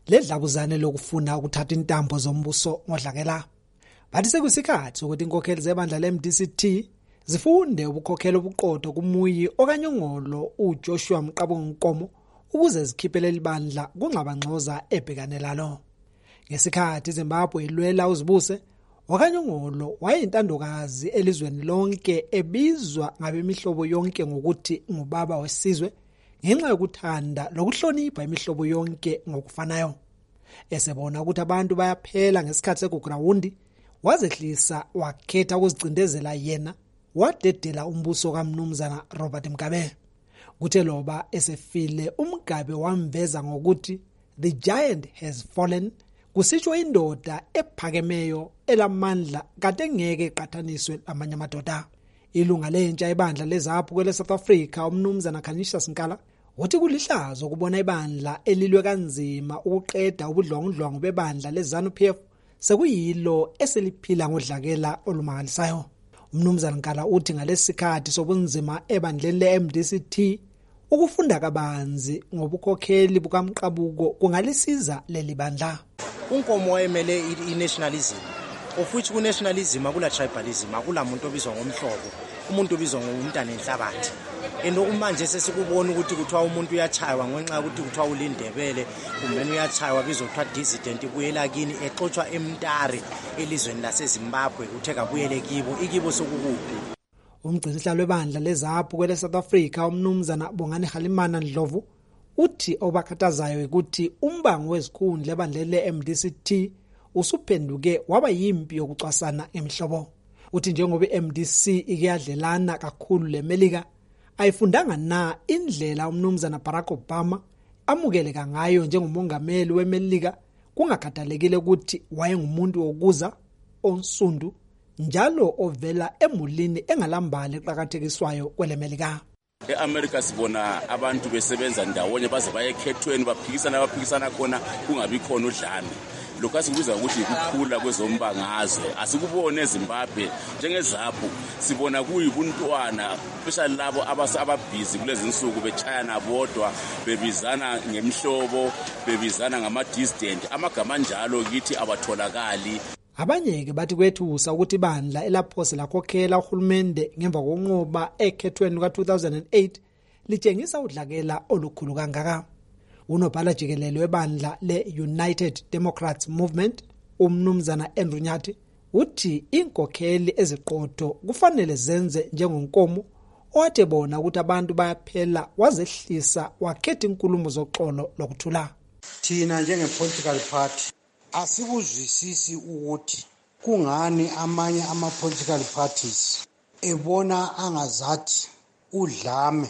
ledlabuzane lokufuna ukuthatha intambo zombuso ngodlakela. Bathi sekusikhathi ukuthi inkokheli zebandla le-M D C T zifunde ubukhokheli obuqotho kumuyi okanye ungolo uJoshua Mqabongonkomo ukuze zikhiphele libandla kungxabangxoza ebhekane lalo. Ngesikhathi iZimbabwe ilwela uzibuse, okanye ungolo wayeyintandokazi elizweni lonke ebizwa ngabemihlobo yonke ngokuthi ngubaba wesizwe ngenxa yokuthanda lokuhlonipha imihlobo yonke ngokufanayo. Esebona ukuthi abantu bayaphela ngesikhathi segugrawundi, wazehlisa wakhetha ukuzicindezela yena, wadedela umbuso kaMnumzana Robert Mugabe. Kuthe loba esefile uMugabe wamveza ngokuthi the giant has fallen, kusitsho indoda ephakemeyo elamandla kade ngeke iqathaniswe amanye amadoda. Ilunga lentsha ebandla leZAPU kwele South Africa uMnumzana Canisius Nkala uthi kulihlazo ukubona ibandla elilwe kanzima ukuqeda ubudlwangudlwangu bebandla leZANU P F sekuyilo eseliphila ngodlakela olumangalisayo. Umnumzana Nkala uthi ngalesikhathi sobunzima ebandleni le-M D C T ukufunda kabanzi ngobukhokheli bukaMqabuko kungalisiza leli bandla. Unkomo wayemele i-nationalism, of which ku-nationalism akula tribalism, akula muntu obizwa ngomhlobo, umuntu obizwa ngomntana enhlabathi. Endokumanje sesikubona ukuthi kuthiwa umuntu uyachaywa ngenxa ukuthi kuthiwa ulindebele, kumbe uyachaywa bizothiwa dissident ibuyela kini exoxwa eMtare elizweni laseZimbabwe uthe kabuyele kibo, ikibo sokukuphi. Umgcinisihlalo webandla leZAPU kwele South Africa uMnumzana Bongani Halimana Ndlovu uthi obakhathazayo ukuthi umbango wezikhundla ebandleni le-M D C T usuphenduke waba yimpi yokucwasana emihlobo. Uthi njengoba i-M D C ikuyadlelana kakhulu leMelika, ayifundanga na indlela uMnumzana Barack Obama amukeleka ngayo njengomongameli weMelika, kungakhathalekile ukuthi wayengumuntu wokuza onsundu njalo ovela emulini engalambali eqhakathekiswayo kweleMelika. E-America sibona abantu besebenza ndawonye baze bayekhethweni baphikisana abaphikisana khona kungabi khona udlame. Lokho asikubiza ukuthi ukukhula kwezombangazwe asikubone eZimbabwe njengeZAPU, sibona kuyibuntwana especially labo abasababhizi kulezi insuku betshayana bodwa bebizana ngemhlobo bebizana ngama-dissident, amagama njalo kithi abatholakali. Abanye-ke bathi kwethusa ukuthi ibandla elaphose lakhokhela uhulumende ngemva konqoba ekhethweni ka-two thousand eight litshengisa udlakela olukhulu kangaka. Unobhala jikelele webandla le-United Democrats Movement uMnumzana Andrew Nyathi uthi inkokheli eziqotho kufanele zenze njengonkomo owathi bona ukuthi abantu bayaphela wazehlisa wakhetha inkulumo zoxolo lokuthula. Thina njenge-political party asikuzwisisi ukuthi kungani amanye ama-political parties ebona angazathi udlame,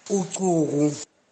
ucuku,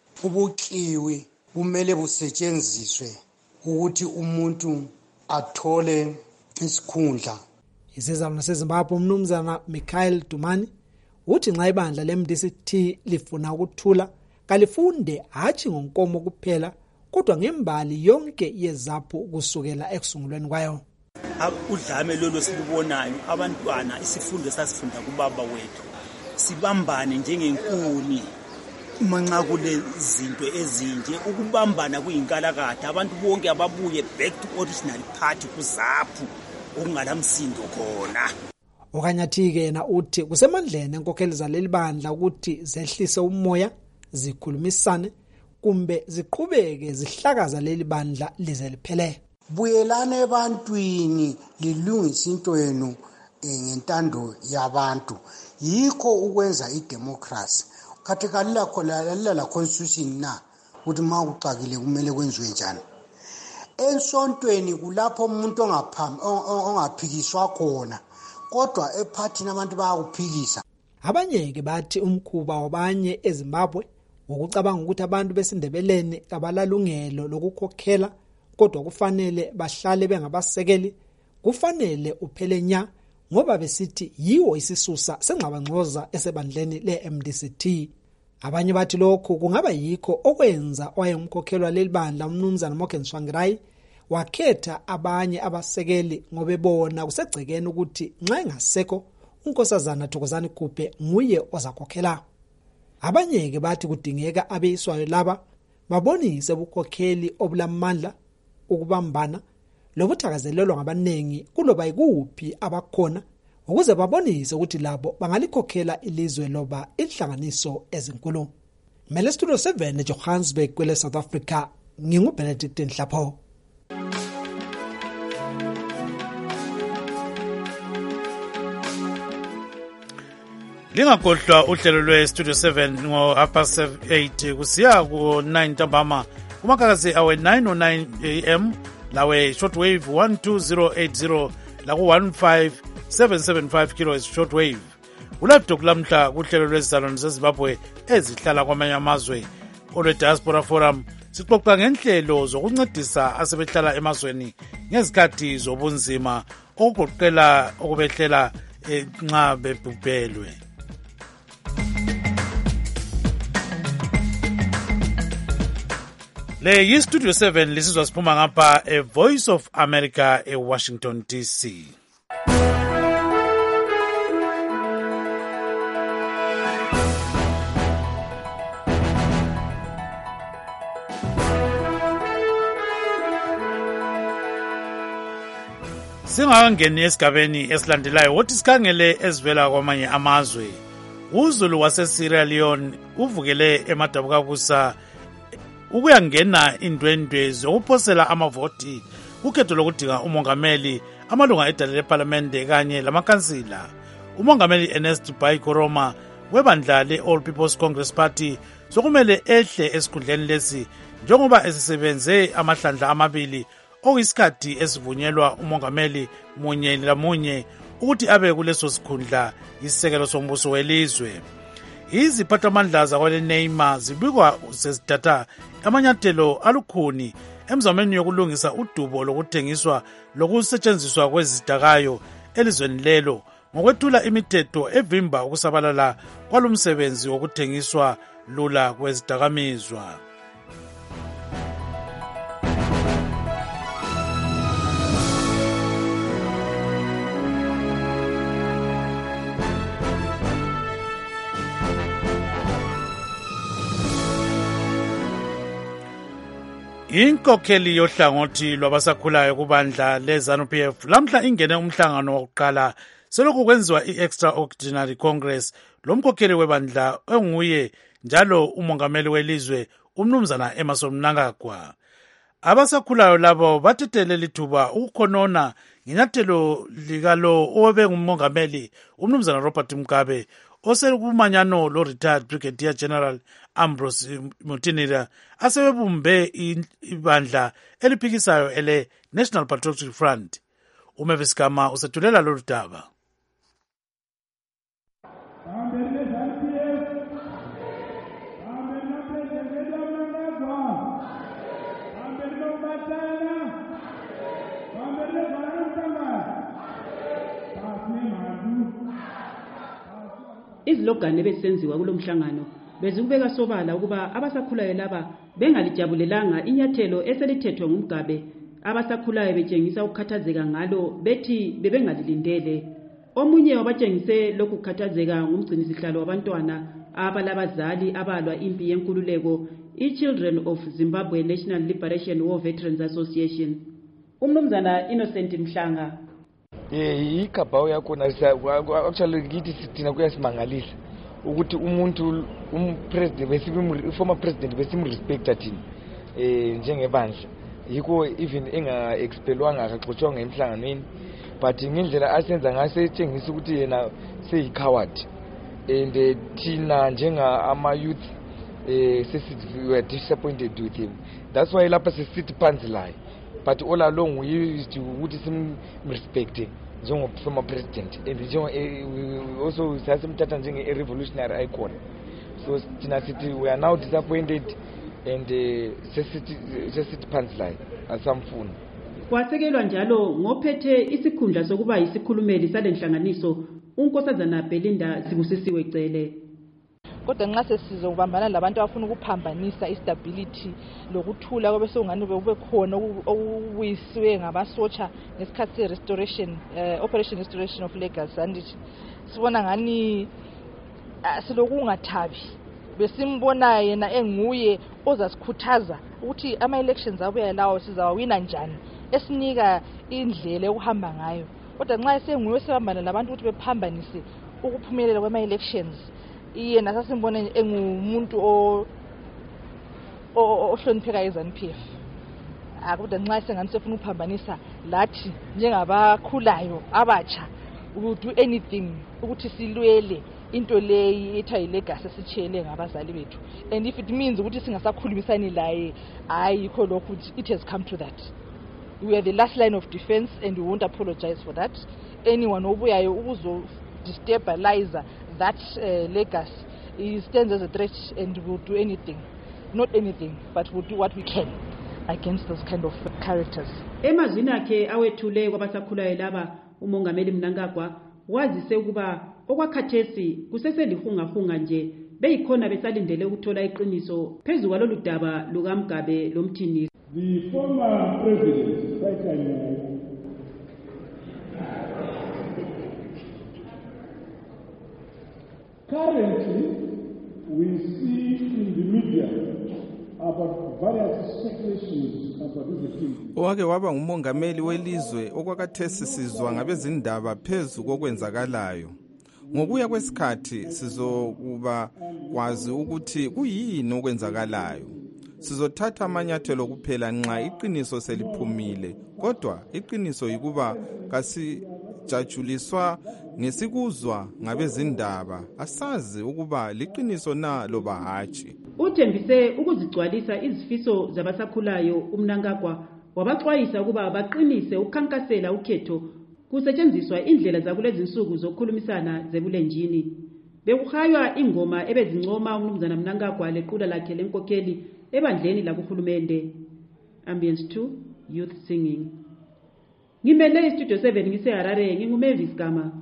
ubukiwi kumele busetshenziswe ukuthi umuntu athole isikhundla. Isizalwane seZimbabwe uMnumzana Michael Dumani uthi nxa ibandla le-M D C T lifuna ukuthula kalifunde hatshi ngonkomo kuphela kodwa ngembali yonke yeZAPU kusukela ekusungulweni kwayo. Udlame lolo silubonayo abantwana isifundo sasifunda kubaba wethu, sibambane njengenkuni manxa kule zinto ezinje, ukubambana kuyinkalakatha, abantu bonke ababuye back to original party kuZAPU okungalamsindo khona. Okanyathi-ke yena uthi kusemandleni enkokheli zaleli bandla ukuthi zehlise umoya, zikhulumisane kumbe ziqhubeke zihlakaza leli bandla lize liphele. Buyelane ebantwini lilungisa into yenu ngentando yabantu, yikho ukwenza idemocracy. Khathi kalila khona la constitution na ukuthi mawuxakile kumele kwenziwe njani. Ensontweni kulapho umuntu ongaphambi ongaphikiswa khona, kodwa ephathini abantu bayakuphikisa. Abanye-ke bathi umkhuba wabanye eZimbabwe ukucabanga ukuthi abantu besindebeleni abalalungelo lokukhokhela kodwa kufanele bahlale bengabasekeli, kufanele uphele nya ngoba besithi yiwo isisusa sengxabangxoza esebandleni le-M D C T. Abanye bathi lokho kungaba yikho okwenza owayemkhokhelwa leli bandla uMnumzana Morgan Tsvangirai wakhetha abanye abasekeli ngoba ebona kusegcekeni ukuthi nxa engasekho unkosazana Thokozani Gubhe nguye ozakhokhela. Abanye-ke bathi kudingeka abeyiswayo laba babonise ubukhokheli obulamandla ukubambana lobuthakazelelwa ngabaningi kuloba ikuphi abakhona ukuze babonise ukuthi labo bangalikhokhela ilizwe loba inhlanganiso ezinkulu. Mele Studio seven eJohannesburg kwele South Africa, nginguBenedict Nhlapho. Lingakhohlwa uhlelo lwe Studio seven ngo half past eight kusiya ku nine ntambama kumakakasi awe nine oh nine a m lawe shortwave one two zero eight zero la ku one five seven seven five kilohertz shortwave. Ulaptop lamhla kuhlelo lwezizalwane zeZimbabwe ezihlala kwamanye amazwe olwe Diaspora Forum sixoxa ngenhlelo zokuncedisa asebehlala emazweni ngezikhathi zobunzima okugoqela okubehlela nxa bebhubhelwe. Le yi Studio seven lisizwa siphuma ngapha e Voice of America e Washington D C. Singakangeni esigabeni esilandelayo wothi sikhangele ezivela kwamanye amazwe. uZulu wase-Sierra Leone uvukele emadabukakusa ukuyangena indwendwe zokuphosela amavoti ukhetho lokudinga umongameli, amalunga edale leParlamente kanye lamakhansila. Umongameli Ernest Bai Koroma webandla le-All People's Congress Party sokumele ehle esikhundleni lesi njengoba esisebenze amahlandla amabili okuyisikhathi esivunyelwa umongameli munye lamunye ukuthi abe kuleso sikhundla isisekelo sombuso welizwe. Iziphathamandla zakwale Neymar zibikwa sezidatha amanyathelo alukhuni emzameni yokulungisa udubo lokuthengiswa lokusetshenziswa kwezidakayo elizweni lelo ngokwethula imithetho evimba ukusabalala kwalomsebenzi wokuthengiswa lula kwezidakamizwa. Inkokheli yohlangothi lwabasakhulayo kubandla leZANU-P F lamhla ingene umhlangano wokuqala selokhu kwenziwa i-Extraordinary Congress lomkhokheli webandla enguye njalo umongameli welizwe umnumzana Emmerson Mnangagwa. Abasakhulayo labo bathetele lithuba ukukhonona ngenyathelo likalo obe ngumongameli umnumzana Robert Mugabe osekumanyano lo retired Brigadier General Ambrose Mutinira asebebumbe ibandla eliphikisayo ele National Patriotic Front. Umavis Gama usethulela lolu daba. Izilogane besenziwa kulomhlangano bezikubeka sobala ukuba abasakhulayo laba bengalijabulelanga inyathelo eselithethwe nguMgabe. Abasakhulayo betshengisa ukukhathazeka ngalo bethi bebengalilindele. Omunye wabatshengise lokhu kukhathazeka ngumgcinisihlalo wabantwana abalabazali abalwa impi yenkululeko i-Children of Zimbabwe National Liberation War Veterans Association. Umnumzana Innocent Mhlanga eh ikhabhawu yakhona actually ngithi sithina kuyasimangalisa ukuthi umuntu umpresident besimu former president besimrespecta thina eh njengebandla yiko even enga expelwanga akaxoxwanga emhlanganweni but ngendlela asenza ngase etshengisa ukuthi yena seyicoward and thina njenga ama youth eh sesithi we are disappointed with him. That's why lapha sesithi phansi la, but all along we used to ukuthi simrespecte njengo former president and njengo we also sasimthatha njenge revolutionary icon. So thina sithi we are now disappointed and sesithi sesithi phansi la asamfuni. Kwasekelwa njalo ngophethe isikhundla sokuba yisikhulumeli salenhlanganiso unkosazana Belinda Sibusisiwe Cele. Kodwa nxa sesizobambana labantu abafuna ukuphambanisa istability lokuthula kwabe songani kube khona okubuyisiwe ngabasotsha ngesikhathi se restoration uh, operation restoration of legacy and sibona ngani uh, silokungathabi besimbona yena enguye ozasikhuthaza ukuthi ama-elections abuya lawo sizawawina njani, esinika indlela yokuhamba ngayo. Kodwa nxa esenguye sebambana labantu ukuthi bephambanise ukuphumelela kwema-elections, yena sasimbona engumuntu ohlonipheka e-ZANU P F. Kodwa nxa esengani sefuna ukuphambanisa lathi njengabakhulayo abatsha, we will do anything ukuthi silwele into leyi ethiwa yilegacy esitshiyele ngabazali bethu. And if it means ukuthi singasakhulumisani laye, hayi yikho lokhu, it has come to that. We are the last line of defense and we won't apologize for that. Anyone obuyayo ukuzo destabilize that uh, legacy, he stands as a threat and will do anything, not anything, but will do what we can against those kind of characters. Emazwini akhe awethule kwabasakhulayo laba, uMongameli Mnangagwa wazise ukuba okwakhathesi kuseselihungahunga nje beyikhona besalindele ukuthola iqiniso phezu kwalolu daba lukaMgabe lomthini. The former president, currently we see in the media about various speculations about this thing. Owake waba ngumongameli welizwe okwakhathesi sizwa ngabezindaba phezu kokwenzakalayo. Ngokuya kwesikhathi sizokuba kwazi ukuthi kuyini okwenzakalayo. Sizothatha amanyathelo kuphela nxa iqiniso seliphumile, kodwa iqiniso yikuba kasijatshuliswa ngesikuzwa ngabezindaba, asazi ukuba liqiniso na loba hatshi. Uthembise ukuzigcwalisa izifiso zabasakhulayo uMnangagwa wabaxwayisa ukuba baqinise ukukhankasela ukhetho kusetshenziswa indlela zakulezi insuku zokukhulumisana zebulenjini. Bekuhaywa ingoma ebezincoma uMnumzana Mnangagwa lequla lakhe lenkokheli ebandleni lakuhulumende. Ambience two, youth singing. Ngimele istudio seven ngiseHarare, nginguMavis Gama.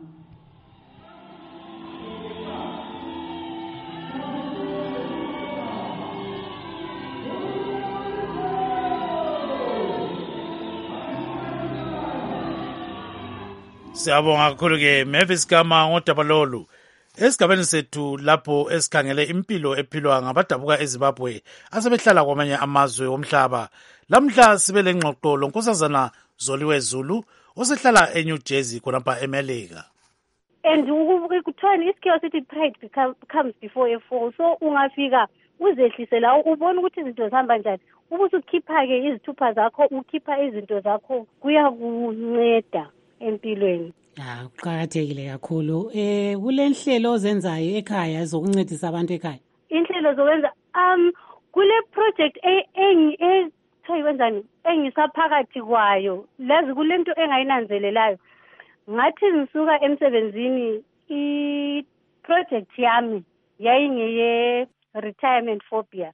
Siyabonga kakhulu ke Mavis Gama ngodaba lolu. Esigabeni sethu lapho esikhangele impilo ephilwa ngabadabuka eZimbabwe asebehlala kwamanye amazwe omhlaba. Lamhla sibe lengxoxo lonkosazana Zoliwe Zulu osehlala eNew Jersey khonapha eMelika. And ukuthola isikhiwo sithi pride comes before a fall. So ungafika uzehlisela ubona ukuthi izinto zihamba njani. Ubusukhipha ke izithupha zakho, ukhipha izinto zakho, kuyakunceda empilweni. Ah, kuqakathekile kakhulu. Eh kulenhlelo ozenzayo ekhaya zokuncedisa abantu ekhaya. Inhlelo zokwenza um kule project engi ethiwenzani engisaphakathi kwayo. Lazi kulento engayinanzelelayo. Ngathi ngisuka emsebenzini I project yami yayingeye retirement phobia.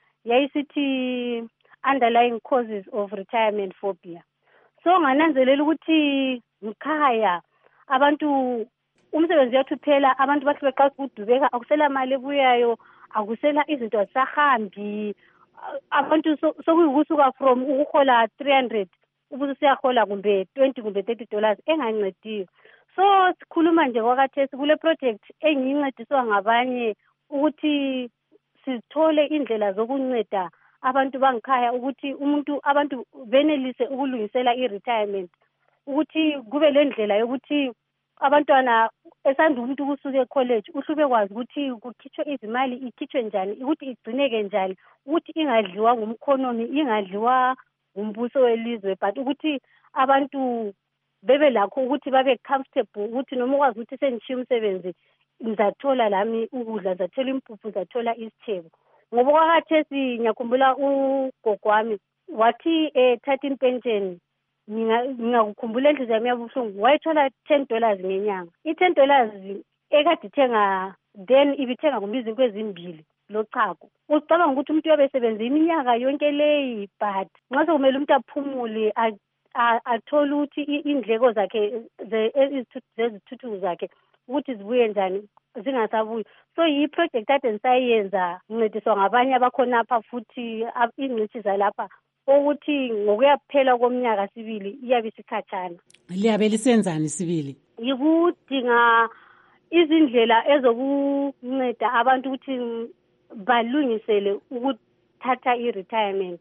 Yayisithi underlying causes of retirement phobia. So ngananzelela ukuthi ngikhaya abantu umsebenzi yethu phela abantu bathi beqala ukudubeka akusela mali ebuyayo akusela izinto asahambi abantu sokuyikusuka from ukuhola three hundred ubuze siyahola kumbe twenty kumbe thirty dollars engancediyo. So sikhuluma nje kwakhathesi kule project engincediswa ngabanye ukuthi sithole indlela zokunceda abantu bangikhaya ukuthi umuntu abantu benelise ukulungisela i-retirement, ukuthi kube le ndlela yokuthi abantwana esanda umuntu kusuka ecollege uhlube kwazi ukuthi kukhitshwe izimali ikhitshwe njani, ukuthi igcineke njani, ukuthi ingadliwa ngumkhonomi, ingadliwa ngumbuso welizwe, but ukuthi abantu bebe lakho ukuthi babe comfortable ukuthi noma ukwazi ukuthi sengishiya umsebenzi ngizathola lami ukudla, ngizathola impuphu, ngizathola isithebo. Ngoba kwakhathesi ngiyakhumbula ugogo wami wathi eh thatha impension ngingakukhumbula enhliziyo yami yabuhlungu wayethola ten dollars ngenyanga. I-ten dollars ekade ithenga then ibithenga kumbizinto ezimbili lochago. Ucabanga ukuthi umuntu uyabesebenza iminyaka yonke leyi, but nxa sokumele umuntu aphumule athola ukuthi indleko zakhe zezithuthu zakhe ukuthi zibuye njani zingasabuyi. So yi project ade ngisayenza ngincediswa ngabanye abakhona apha futhi ingcithi zalapha ukuthi ngokuyaphela komnyaka sibili iyabe sikhatshana. Liyabe lisenzani sibili? Yikudinga izindlela ezokunceda abantu ukuthi balungisele ukuthatha i-retirement.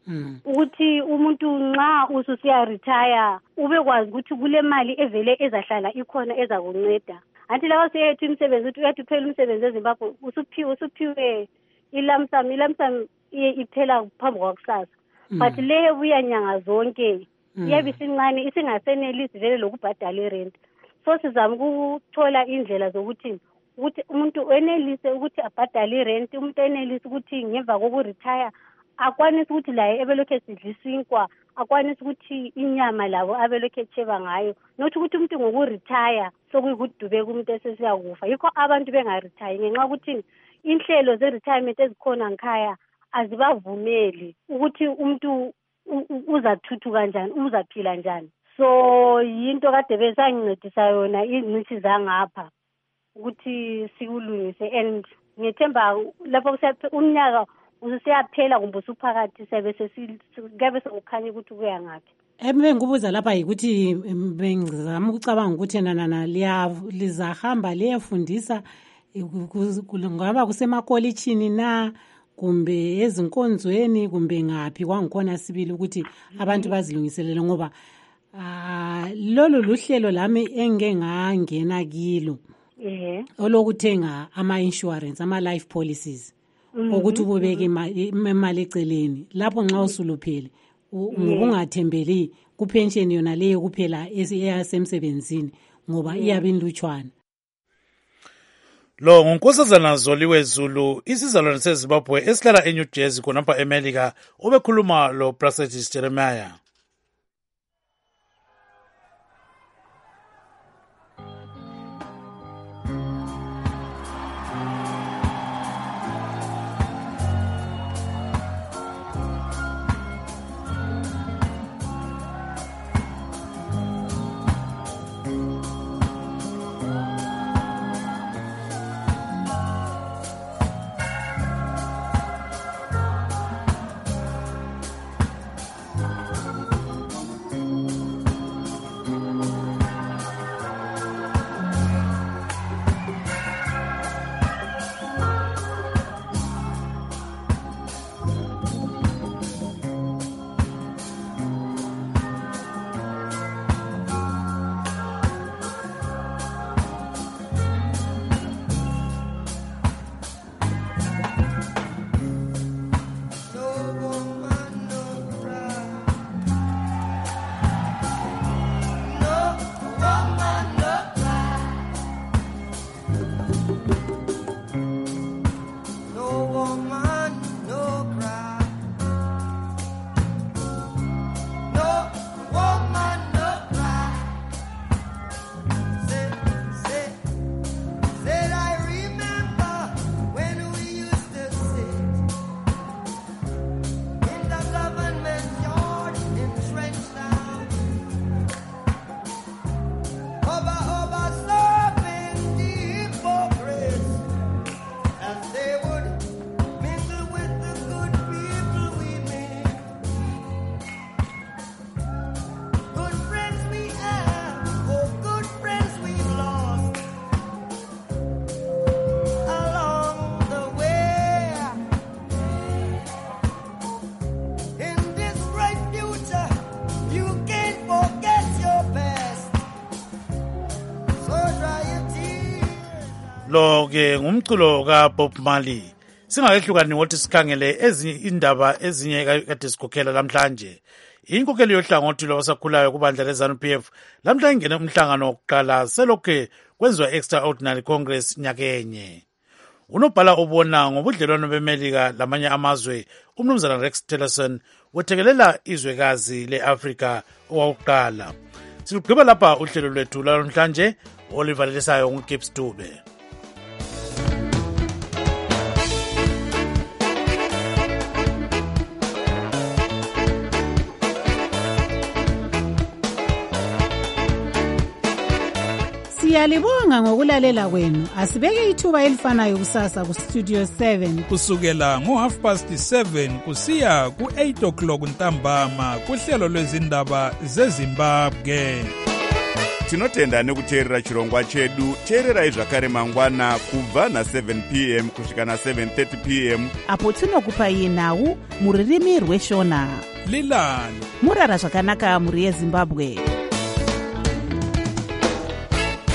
ukuthi umuntu nxa ususiya retire ubekwazi ukuthi kule mali evele ezahlala ikhona ezakunceda. Anti lawa siyethu imisebenzi ukuthi uyathi phela umsebenzi eZimbabwe usuphiwe usuphiwe ilamsam ilamsam iphela phambi kwakusasa. But le buya nyanga zonke iyabe isincane isingasenelisi vele lokubhadala irent. So sizama ukuthola indlela zokuthi ukuthi umuntu enelise ukuthi abhadale irent, umuntu enelise ukuthi ngemva kokuretire akwanise ukuthi laye ebelokhe sidlisinkwa, akwanise ukuthi inyama labo abelokhe etsheba ngayo, not ukuthi umuntu ngokuretire sokuyikudube kumuntu esesiyakufa. Yikho abantu bengaretire ngenxa ukuthi inhlelo ze-retirement ezikhona ngikhaya azibavumeli ukuthi umuntu uzathuthu kanjani, uzaphila njani. So yinto kade besangincedisa yona ingcithi zangapha ukuthi sikulungise, and ngethemba lapho umnyaka ususiyaphela kumbe usuphakathi sabe sesikabe sokukhanya ukuthi kuya ngaphi. Ebengibuza lapha yikuthi bengizama ukucabanga ukuthi nana liya lizahamba liyefundisa ngaba kusemakolitshini na kumbe ezinkonzweni kumbe ngaphi kwangikhona sibili ukuthi abantu bazilungiselele, ngoba ah lolu luhlelo lami engeke ngangena kilo eh olokuthenga ama insurance ama life policies ukuthi ubeke imali eceleni lapho nxa usuluphele ngokungathembeli kupension yona leyo kuphela eyasemsebenzini ngoba iyabe inlutshwana. Lo ngunkosazana Zoliwe Zulu, isizalwane seZimbabwe esihlala eNew Jersey khonapha eMelika, obekhuluma lo Praxedis Jeremiah. Lo ke ngumculo kaBob Marley. Singakehlukani ngokuthi sikhangele ezinye indaba ezinye kade sikhokhela namhlanje. Inkokhelo yohlangothi lwabasakhulayo kubandla leZANU P F lamhla ingene umhlangano wokuqala selokhe kwenziwa extraordinary congress nyakenye. Unobhala obona ngobudlelwano beMelika lamanye amazwe umnumzana Rex Tillerson wethekelela izwekazi leAfrika owakuqala. Silugqiba lapha uhlelo lwethu namhlanje olivalelisayo nguGibbs Dube. Siyalibonga ngokulalela kwenu. Asibeke ithuba elifanayo kusasa ku Studio seven kusukela ngo half past seven kusiya ku eight o'clock ntambama kuhlelo lwezindaba zeZimbabwe. tinotenda nekuteerera chirongwa chedu. Teererai zvakare mangwana kubva na-seven p m kusvika na-seven thirty p m apo tinokupai nhau muririmi rweshona. Lilani murara zvakanaka muri yeZimbabwe.